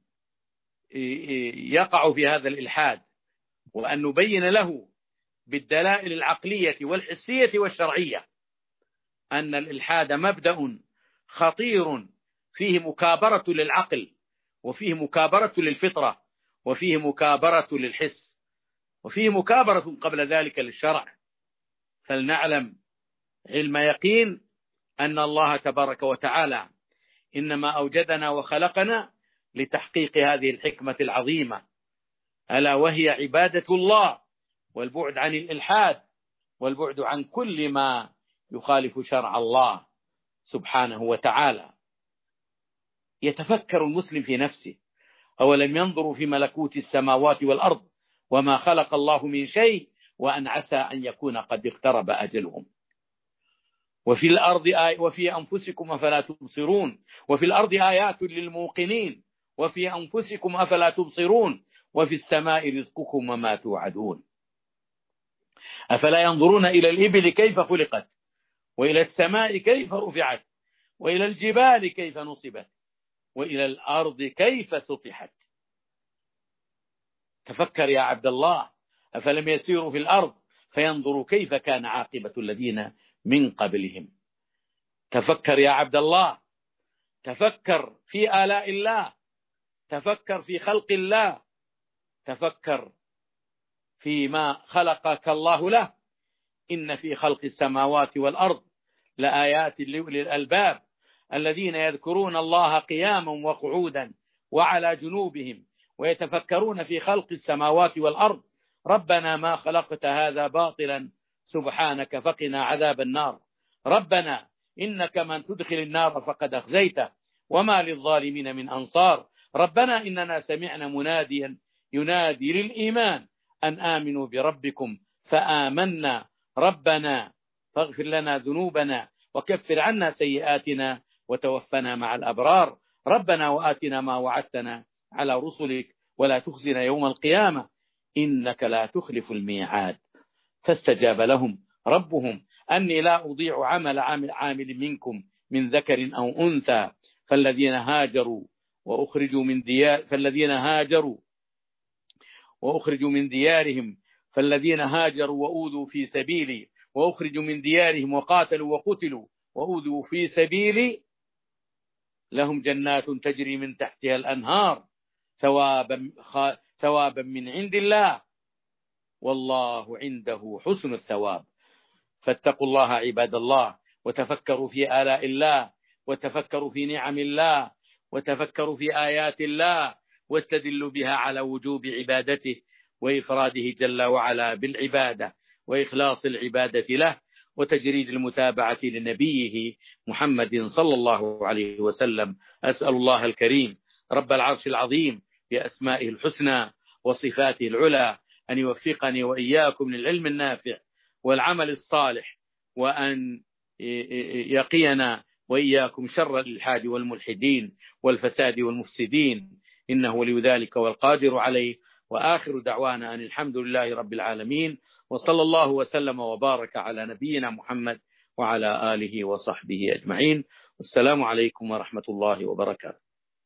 يقع في هذا الإلحاد، وأن نبين له بالدلائل العقلية والحسية والشرعية أن الإلحاد مبدأ خطير فيه مكابرة للعقل، وفيه مكابرة للفطرة، وفيه مكابرة للحس، وفيه مكابرة قبل ذلك للشرع. فلنعلم علم يقين أن الله تبارك وتعالى إنما أوجدنا وخلقنا لتحقيق هذه الحكمة العظيمة، ألا وهي عبادة الله، والبعد عن الإلحاد، والبعد عن كل ما يخالف شرع الله سبحانه وتعالى. يتفكر المسلم في نفسه: أولم ينظروا في ملكوت السماوات والأرض وما خلق الله من شيء وأن عسى أن يكون قد اقترب أجلهم. وفي الأرض آي وفي أنفسكم أفلا تبصرون وفي الأرض آيات للموقنين وفي أنفسكم أفلا تبصرون وفي السماء رزقكم وما توعدون. أفلا ينظرون إلى الإبل كيف خلقت وإلى السماء كيف رفعت وإلى الجبال كيف نصبت وإلى الأرض كيف سطحت. تفكر يا عبد الله: أفلم يسيروا في الأرض فينظروا كيف كان عاقبة الذين من قبلهم. تفكر يا عبد الله، تفكر في آلاء الله، تفكر في خلق الله، تفكر فيما خلقك الله له. إن في خلق السماوات والأرض لآيات لأولي الألباب الذين يذكرون الله قياما وقعودا وعلى جنوبهم ويتفكرون في خلق السماوات والأرض ربنا ما خلقت هذا باطلا سبحانك فقنا عذاب النار ربنا إنك من تدخل النار فقد أخزيته وما للظالمين من أنصار ربنا إننا سمعنا مناديا ينادي للإيمان أن آمنوا بربكم فآمنا ربنا فاغفر لنا ذنوبنا وكفر عنا سيئاتنا وتوفنا مع الأبرار ربنا وآتنا ما وعدتنا على رسلك ولا تخزنا يوم القيامة إنك لا تخلف الميعاد فاستجاب لهم ربهم أني لا أضيع عمل عامل منكم من ذكر أو أنثى فالذين هاجروا وأخرجوا من ديار فالذين هاجروا وأخرجوا من ديارهم فالذين هاجروا وأوذوا في سبيلي وأخرجوا من ديارهم وقاتلوا وقتلوا وأوذوا في سبيلي لهم جنات تجري من تحتها الأنهار ثوابا ثوابا من عند الله والله عنده حسن الثواب فاتقوا الله عباد الله وتفكروا في آلاء الله وتفكروا في نعم الله وتفكروا في آيات الله واستدلوا بها على وجوب عبادته وإفراده جل وعلا بالعبادة وإخلاص العبادة له وتجريد المتابعة لنبيه محمد صلى الله عليه وسلم أسأل الله الكريم رب العرش العظيم بأسمائه الحسنى وصفاته العلى أن يوفقني وإياكم للعلم النافع والعمل الصالح وأن يقينا وإياكم شر الإلحاد والملحدين والفساد والمفسدين إنه ولي ذلك والقادر عليه وآخر دعوانا أن الحمد لله رب العالمين وصلى الله وسلم وبارك على نبينا محمد وعلى آله وصحبه أجمعين والسلام عليكم ورحمة الله وبركاته.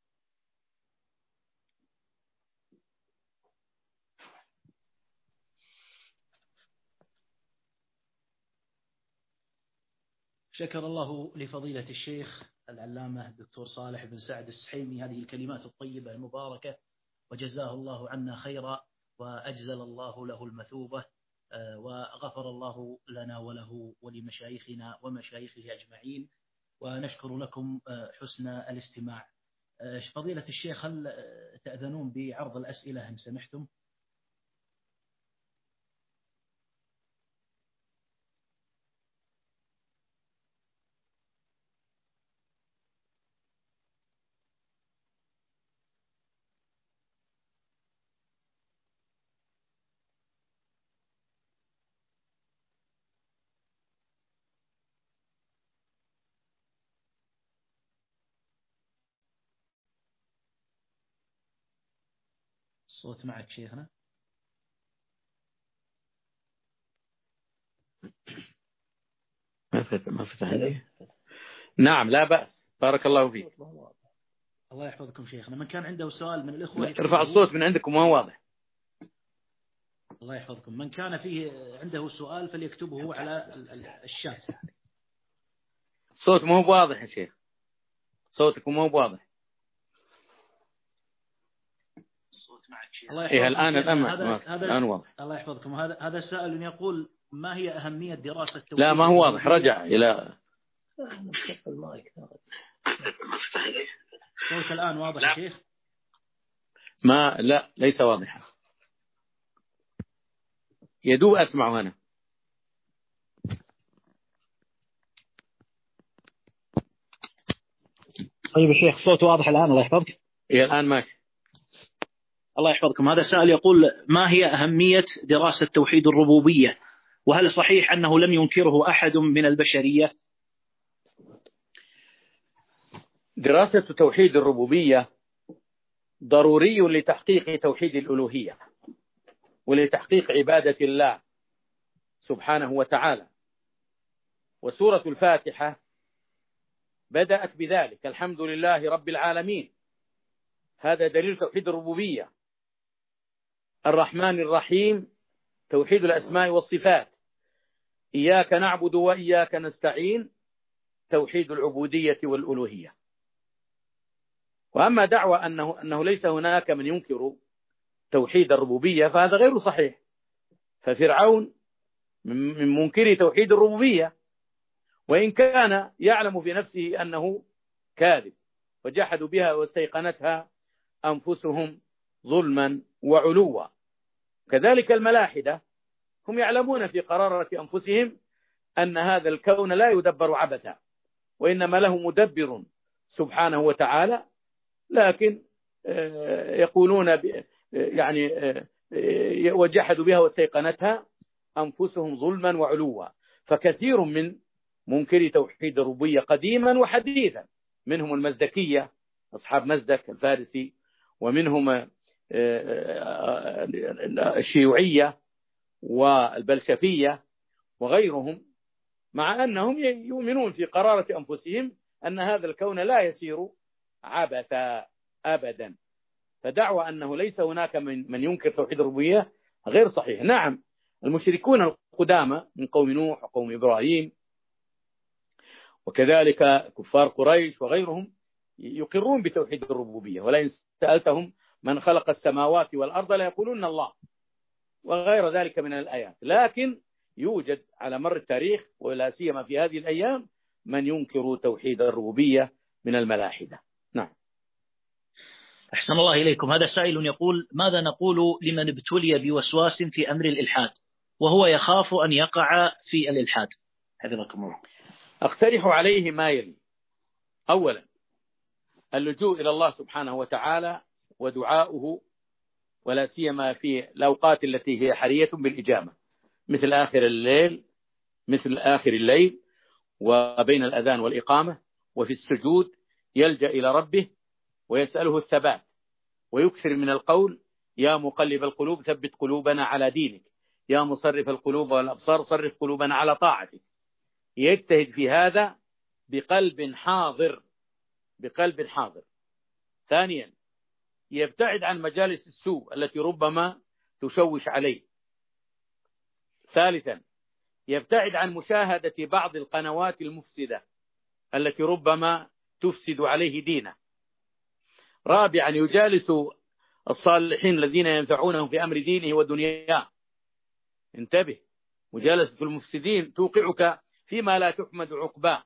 شكر الله لفضيلة الشيخ العلامة الدكتور صالح بن سعد السحيمي هذه الكلمات الطيبة المباركة وجزاه الله عنا خيرا وأجزل الله له المثوبة وغفر الله لنا وله ولمشايخنا ومشايخه أجمعين ونشكر لكم حسن الاستماع. فضيلة الشيخ هل تأذنون بعرض الأسئلة إن سمحتم؟ الصوت معك شيخنا. ما فتح ما فتح عليه. نعم لا بأس بارك الله فيك. الله يحفظكم شيخنا. من كان عنده سؤال من الإخوة ارفع الصوت من عندكم ما هو واضح. الله يحفظكم. من كان فيه عنده سؤال فليكتبه على الشات. الصوت ما هو واضح يا شيخ. صوتكم ما هو واضح. الله إيه الآن الآن هذا هذا الآن واضح. الله يحفظكم. هذا هذا سائل يقول ما هي أهمية دراسة التوحيد؟ لا ما هو واضح رجع إلى صوت الآن واضح يا شيخ؟ ما لا ليس واضحا يدوب أسمعه أنا. طيب يا شيخ الصوت واضح الآن الله يحفظك؟ إيه الآن ماشي. الله يحفظكم. هذا سائل يقول ما هي أهمية دراسة توحيد الربوبية وهل صحيح أنه لم ينكره أحد من البشرية؟ دراسة توحيد الربوبية ضروري لتحقيق توحيد الألوهية ولتحقيق عبادة الله سبحانه وتعالى وسورة الفاتحة بدأت بذلك الحمد لله رب العالمين. هذا دليل توحيد الربوبية. الرحمن الرحيم توحيد الأسماء والصفات. إياك نعبد وإياك نستعين توحيد العبودية والألوهية. وأما دعوى أنه, أنه ليس هناك من ينكر توحيد الربوبية فهذا غير صحيح. ففرعون من منكري توحيد الربوبية وإن كان يعلم في نفسه أنه كاذب، وجحدوا بها واستيقنتها أنفسهم ظلما وعلوا. كذلك الملاحدة هم يعلمون في قرارة أنفسهم أن هذا الكون لا يدبر عبثا، وإنما له مدبر سبحانه وتعالى، لكن يقولون يعني وجحدوا بها واستيقنتها أنفسهم ظلما وعلوا. فكثير من منكري توحيد الربوبية قديما وحديثا، منهم المزدكية أصحاب مزدك الفارسي، ومنهم الشيوعية والبلشفية وغيرهم، مع أنهم يؤمنون في قرارة أنفسهم أن هذا الكون لا يسير عبثا أبدا. فدعوى أنه ليس هناك من, من ينكر توحيد الربوبية غير صحيح. نعم، المشركون القدامى من قوم نوح وقوم إبراهيم وكذلك كفار قريش وغيرهم يقرون بتوحيد الربوبية، ولئن سألتهم من خلق السماوات والأرض لا يقولون الله، وغير ذلك من الآيات. لكن يوجد على مر التاريخ ولا سيما في هذه الأيام من ينكر توحيد الربوبية من الملاحدة. نعم. أحسن الله إليكم. هذا سائل يقول: ماذا نقول لمن ابتلي بوسواس في أمر الإلحاد وهو يخاف أن يقع في الإلحاد؟ حفظكم الله. أقترح عليه ما يلي: أولا، اللجوء إلى الله سبحانه وتعالى ودعاؤه، ولا سيما في الأوقات التي هي حرية بالإجابة، مثل آخر الليل مثل آخر الليل وبين الأذان والإقامة، وفي السجود يلجأ إلى ربه ويسأله الثبات، ويكثر من القول: يا مقلب القلوب ثبت قلوبنا على دينك، يا مصرف القلوب والأبصار صرف قلوبنا على طاعتك. يجتهد في هذا بقلب حاضر بقلب حاضر. ثانيا، يبتعد عن مجالس السوء التي ربما تشوش عليه. ثالثا، يبتعد عن مشاهدة بعض القنوات المفسدة التي ربما تفسد عليه دينه. رابعا، يجالس الصالحين الذين ينفعونه في أمر دينه ودنياه. انتبه، مجالسة المفسدين توقعك فيما لا تحمد عقباه.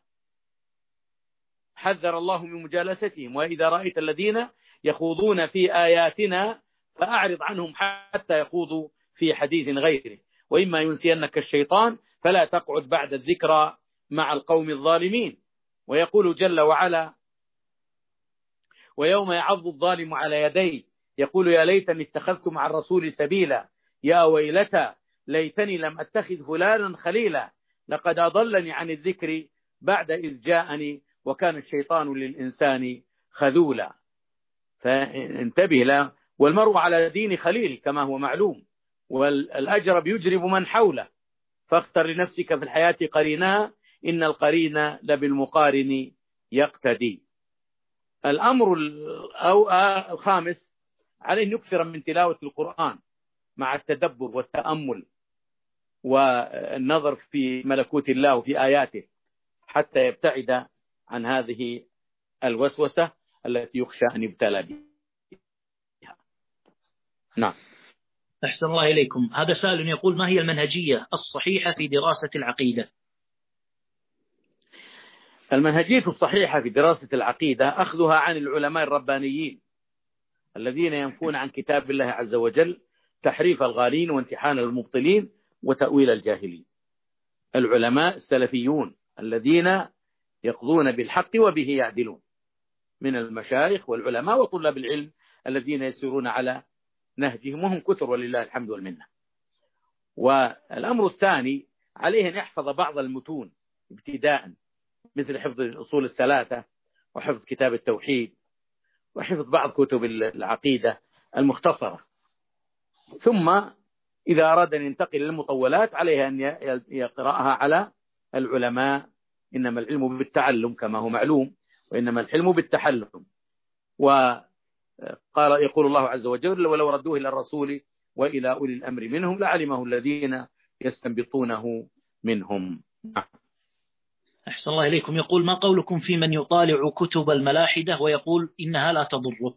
حذر الله من مجالستهم: وإذا رأيت الذين يخوضون في آياتنا فأعرض عنهم حتى يخوضوا في حديث غيره، وإما ينسينك الشيطان فلا تقعد بعد الذكرى مع القوم الظالمين. ويقول جل وعلا: ويوم يعض الظالم على يديه يقول يا ليتني اتخذت مع الرسول سبيلا، يا ويلتى ليتني لم أتخذ فلانا خليلا، لقد أضلني عن الذكر بعد إذ جاءني وكان الشيطان للإنسان خذولا. فانتبه له. والمرء على دين خليل كما هو معلوم، والأجرب يجرب من حوله، فاختر لنفسك في الحياة قرينها إن القرين لبالمقارن يقتدي. الأمر الخامس، عليه نكثر من تلاوة القرآن مع التدبر والتأمل والنظر في ملكوت الله وفي آياته، حتى يبتعد عن هذه الوسوسة التي يخشى أن يبتلى بها. نعم. أحسن الله إليكم. هذا سائل يقول: ما هي المنهجية الصحيحة في دراسة العقيدة؟ المنهجية الصحيحة في دراسة العقيدة أخذها عن العلماء الربانيين الذين ينفون عن كتاب الله عز وجل تحريف الغالين وامتحان المبطلين وتأويل الجاهلين. العلماء السلفيون الذين يقضون بالحق وبه يعدلون، من المشايخ والعلماء وطلاب العلم الذين يسيرون على نهجهم، وهم كثر ولله الحمد والمنة. والأمر الثاني، عليه أن يحفظ بعض المتون ابتداء، مثل حفظ الأصول الثلاثة وحفظ كتاب التوحيد وحفظ بعض كتب العقيدة المختصرة. ثم إذا أراد أن ينتقل للمطولات عليه أن يقرأها على العلماء. إنما العلم بالتعلم كما هو معلوم، وإنما الحلم بالتحلم. وقال يقول الله عز وجل: ولو ردوه إلى الرسول وإلى أولي الأمر منهم لعلمه الذين يستنبطونه منهم. أحسن الله إليكم. يقول: ما قولكم في من يطالع كتب الملاحدة ويقول إنها لا تضره؟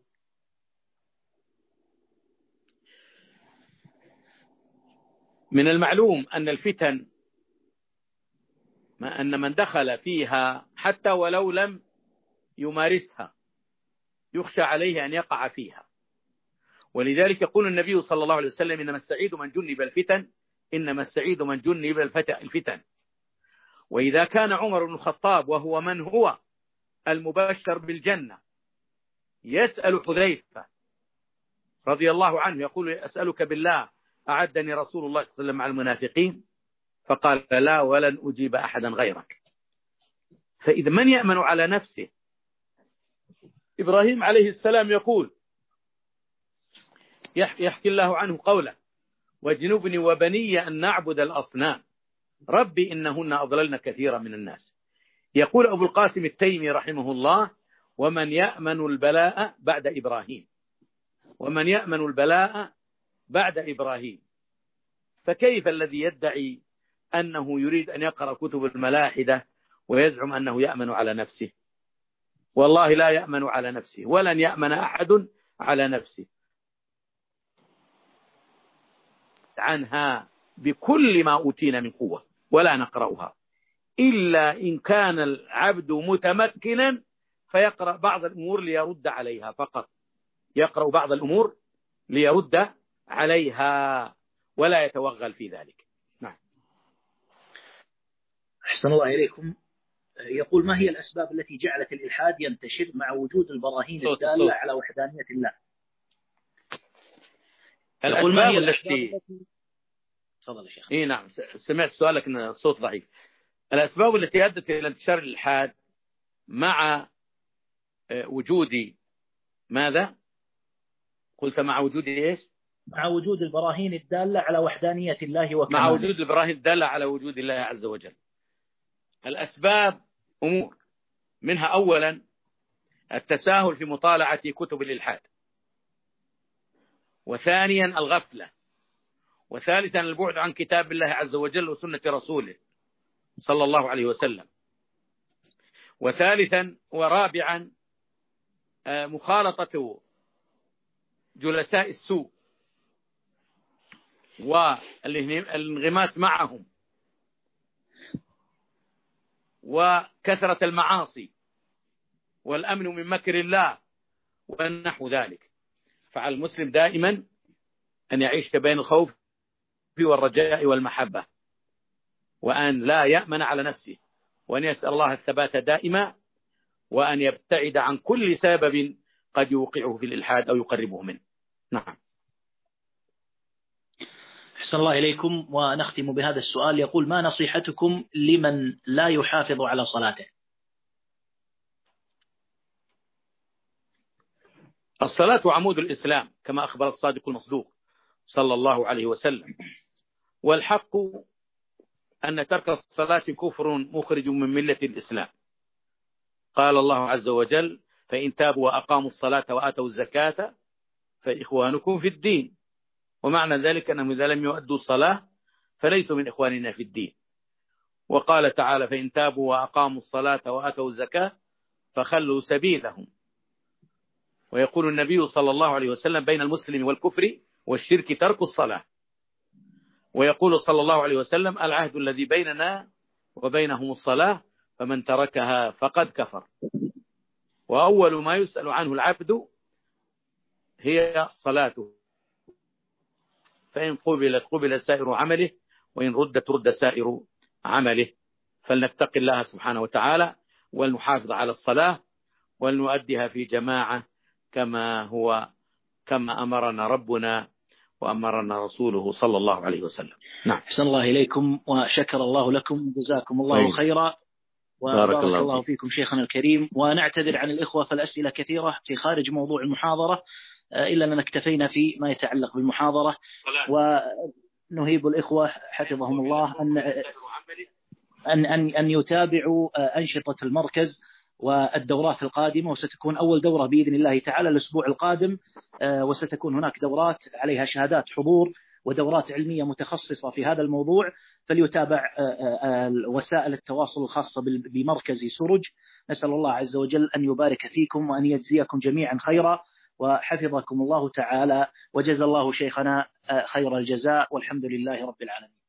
من المعلوم أن الفتن ما أن من دخل فيها حتى ولو لم يمارسها يخشى عليه أن يقع فيها. ولذلك يقول النبي صلى الله عليه وسلم: إنما السعيد من جنب الفتن إنما السعيد من جنب الفتن. وإذا كان عمر بن الخطاب وهو من هو المبشر بالجنة يسأل حذيفة رضي الله عنه يقول: أسألك بالله أعدني رسول الله صلى الله عليه وسلم مع المنافقين؟ فقال: لا ولن أجيب أحدا غيرك. فإذا من يأمن على نفسه؟ إبراهيم عليه السلام يقول، يحكي الله عنه قوله: واجنبني وبني أن نعبد الأصنام ربي إنهن أضللن كثيرا من الناس. يقول أبو القاسم التيمي رحمه الله: ومن يأمن البلاء بعد إبراهيم ومن يأمن البلاء بعد إبراهيم. فكيف الذي يدعي أنه يريد أن يقرأ كتب الملاحدة ويزعم أنه يأمن على نفسه؟ والله لا يأمن على نفسه ولن يأمن أحد على نفسه. عنها بكل ما أوتينا من قوة ولا نقرأها إلا إن كان العبد متمكنا فيقرأ بعض الأمور ليرد عليها فقط، يقرأ بعض الأمور ليرد عليها ولا يتوغل في ذلك. نعم. أحسن الله إليكم. يقول: ما هي الأسباب التي جعلت الإلحاد ينتشر مع وجود البراهين الدالة على وحدانية الله؟ يقول: ما هي الأسباب التي تفضل يا شيخ. إيه نعم، سمعت سؤالك إن الصوت ضعيف. الأسباب التي أدت إلى انتشار الإلحاد مع وجود ماذا؟ قلت مع وجود إيش؟ مع وجود البراهين الدالة على وحدانية الله وكماله. مع وجود البراهين الدالة على وجود الله عز وجل. الأسباب أمور، منها أولا التساهل في مطالعة كتب الإلحاد، وثانيا الغفلة، وثالثا البعد عن كتاب الله عز وجل وسنة رسوله صلى الله عليه وسلم، وثالثا ورابعا مخالطة جلساء السوء والانغماس معهم وكثرة المعاصي والأمن من مكر الله ونحو ذلك. فعلى المسلم دائما أن يعيش بين الخوف والرجاء والمحبة، وأن لا يأمن على نفسه، وأن يسأل الله الثبات دائما، وأن يبتعد عن كل سبب قد يوقعه في الإلحاد أو يقربه منه. نعم. أحسن الله إليكم. ونختم بهذا السؤال. يقول: ما نصيحتكم لمن لا يحافظ على صلاته؟ الصلاة عمود الإسلام كما أخبر الصادق المصدوق صلى الله عليه وسلم، والحق أن ترك الصلاة كفر مخرج من ملة الإسلام. قال الله عز وجل: فإن تابوا وأقاموا الصلاة وآتوا الزكاة فإخوانكم في الدين. ومعنى ذلك أنهم إذا لم يؤدوا الصلاة فليسوا من إخواننا في الدين. وقال تعالى: فإن تابوا وأقاموا الصلاة وآتوا الزكاة فخلوا سبيلهم. ويقول النبي صلى الله عليه وسلم: بين المسلم والكفر والشرك ترك الصلاة. ويقول صلى الله عليه وسلم: العهد الذي بيننا وبينهم الصلاة فمن تركها فقد كفر. وأول ما يسأل عنه العبد هي صلاته، فإن قبلت قبل سائر عمله، وإن ردت رد سائر عمله. فلنتق الله سبحانه وتعالى ولنحافظ على الصلاة ولنؤديها في جماعة كما هو كما أمرنا ربنا وأمرنا رسوله صلى الله عليه وسلم. نعم. أحسن الله إليكم وشكر الله لكم، جزاكم الله طيب. خيرا وبارك الله, الله فيكم شيخنا الكريم. ونعتذر عن الإخوة فالأسئلة كثيرة في خارج موضوع المحاضرة، إلا أننا اكتفينا في ما يتعلق بالمحاضرة. ونهيب الإخوة حفظهم الله أن أن أن, أن يتابعوا أنشطة المركز والدورات القادمة، وستكون أول دورة بإذن الله تعالى الأسبوع القادم، وستكون هناك دورات عليها شهادات حضور ودورات علمية متخصصة في هذا الموضوع. فليتابع وسائل التواصل الخاصة بمركز سرج. نسأل الله عز وجل أن يبارك فيكم وأن يجزيكم جميعا خيرا وحفظكم الله تعالى، وجزى الله شيخنا خير الجزاء، والحمد لله رب العالمين.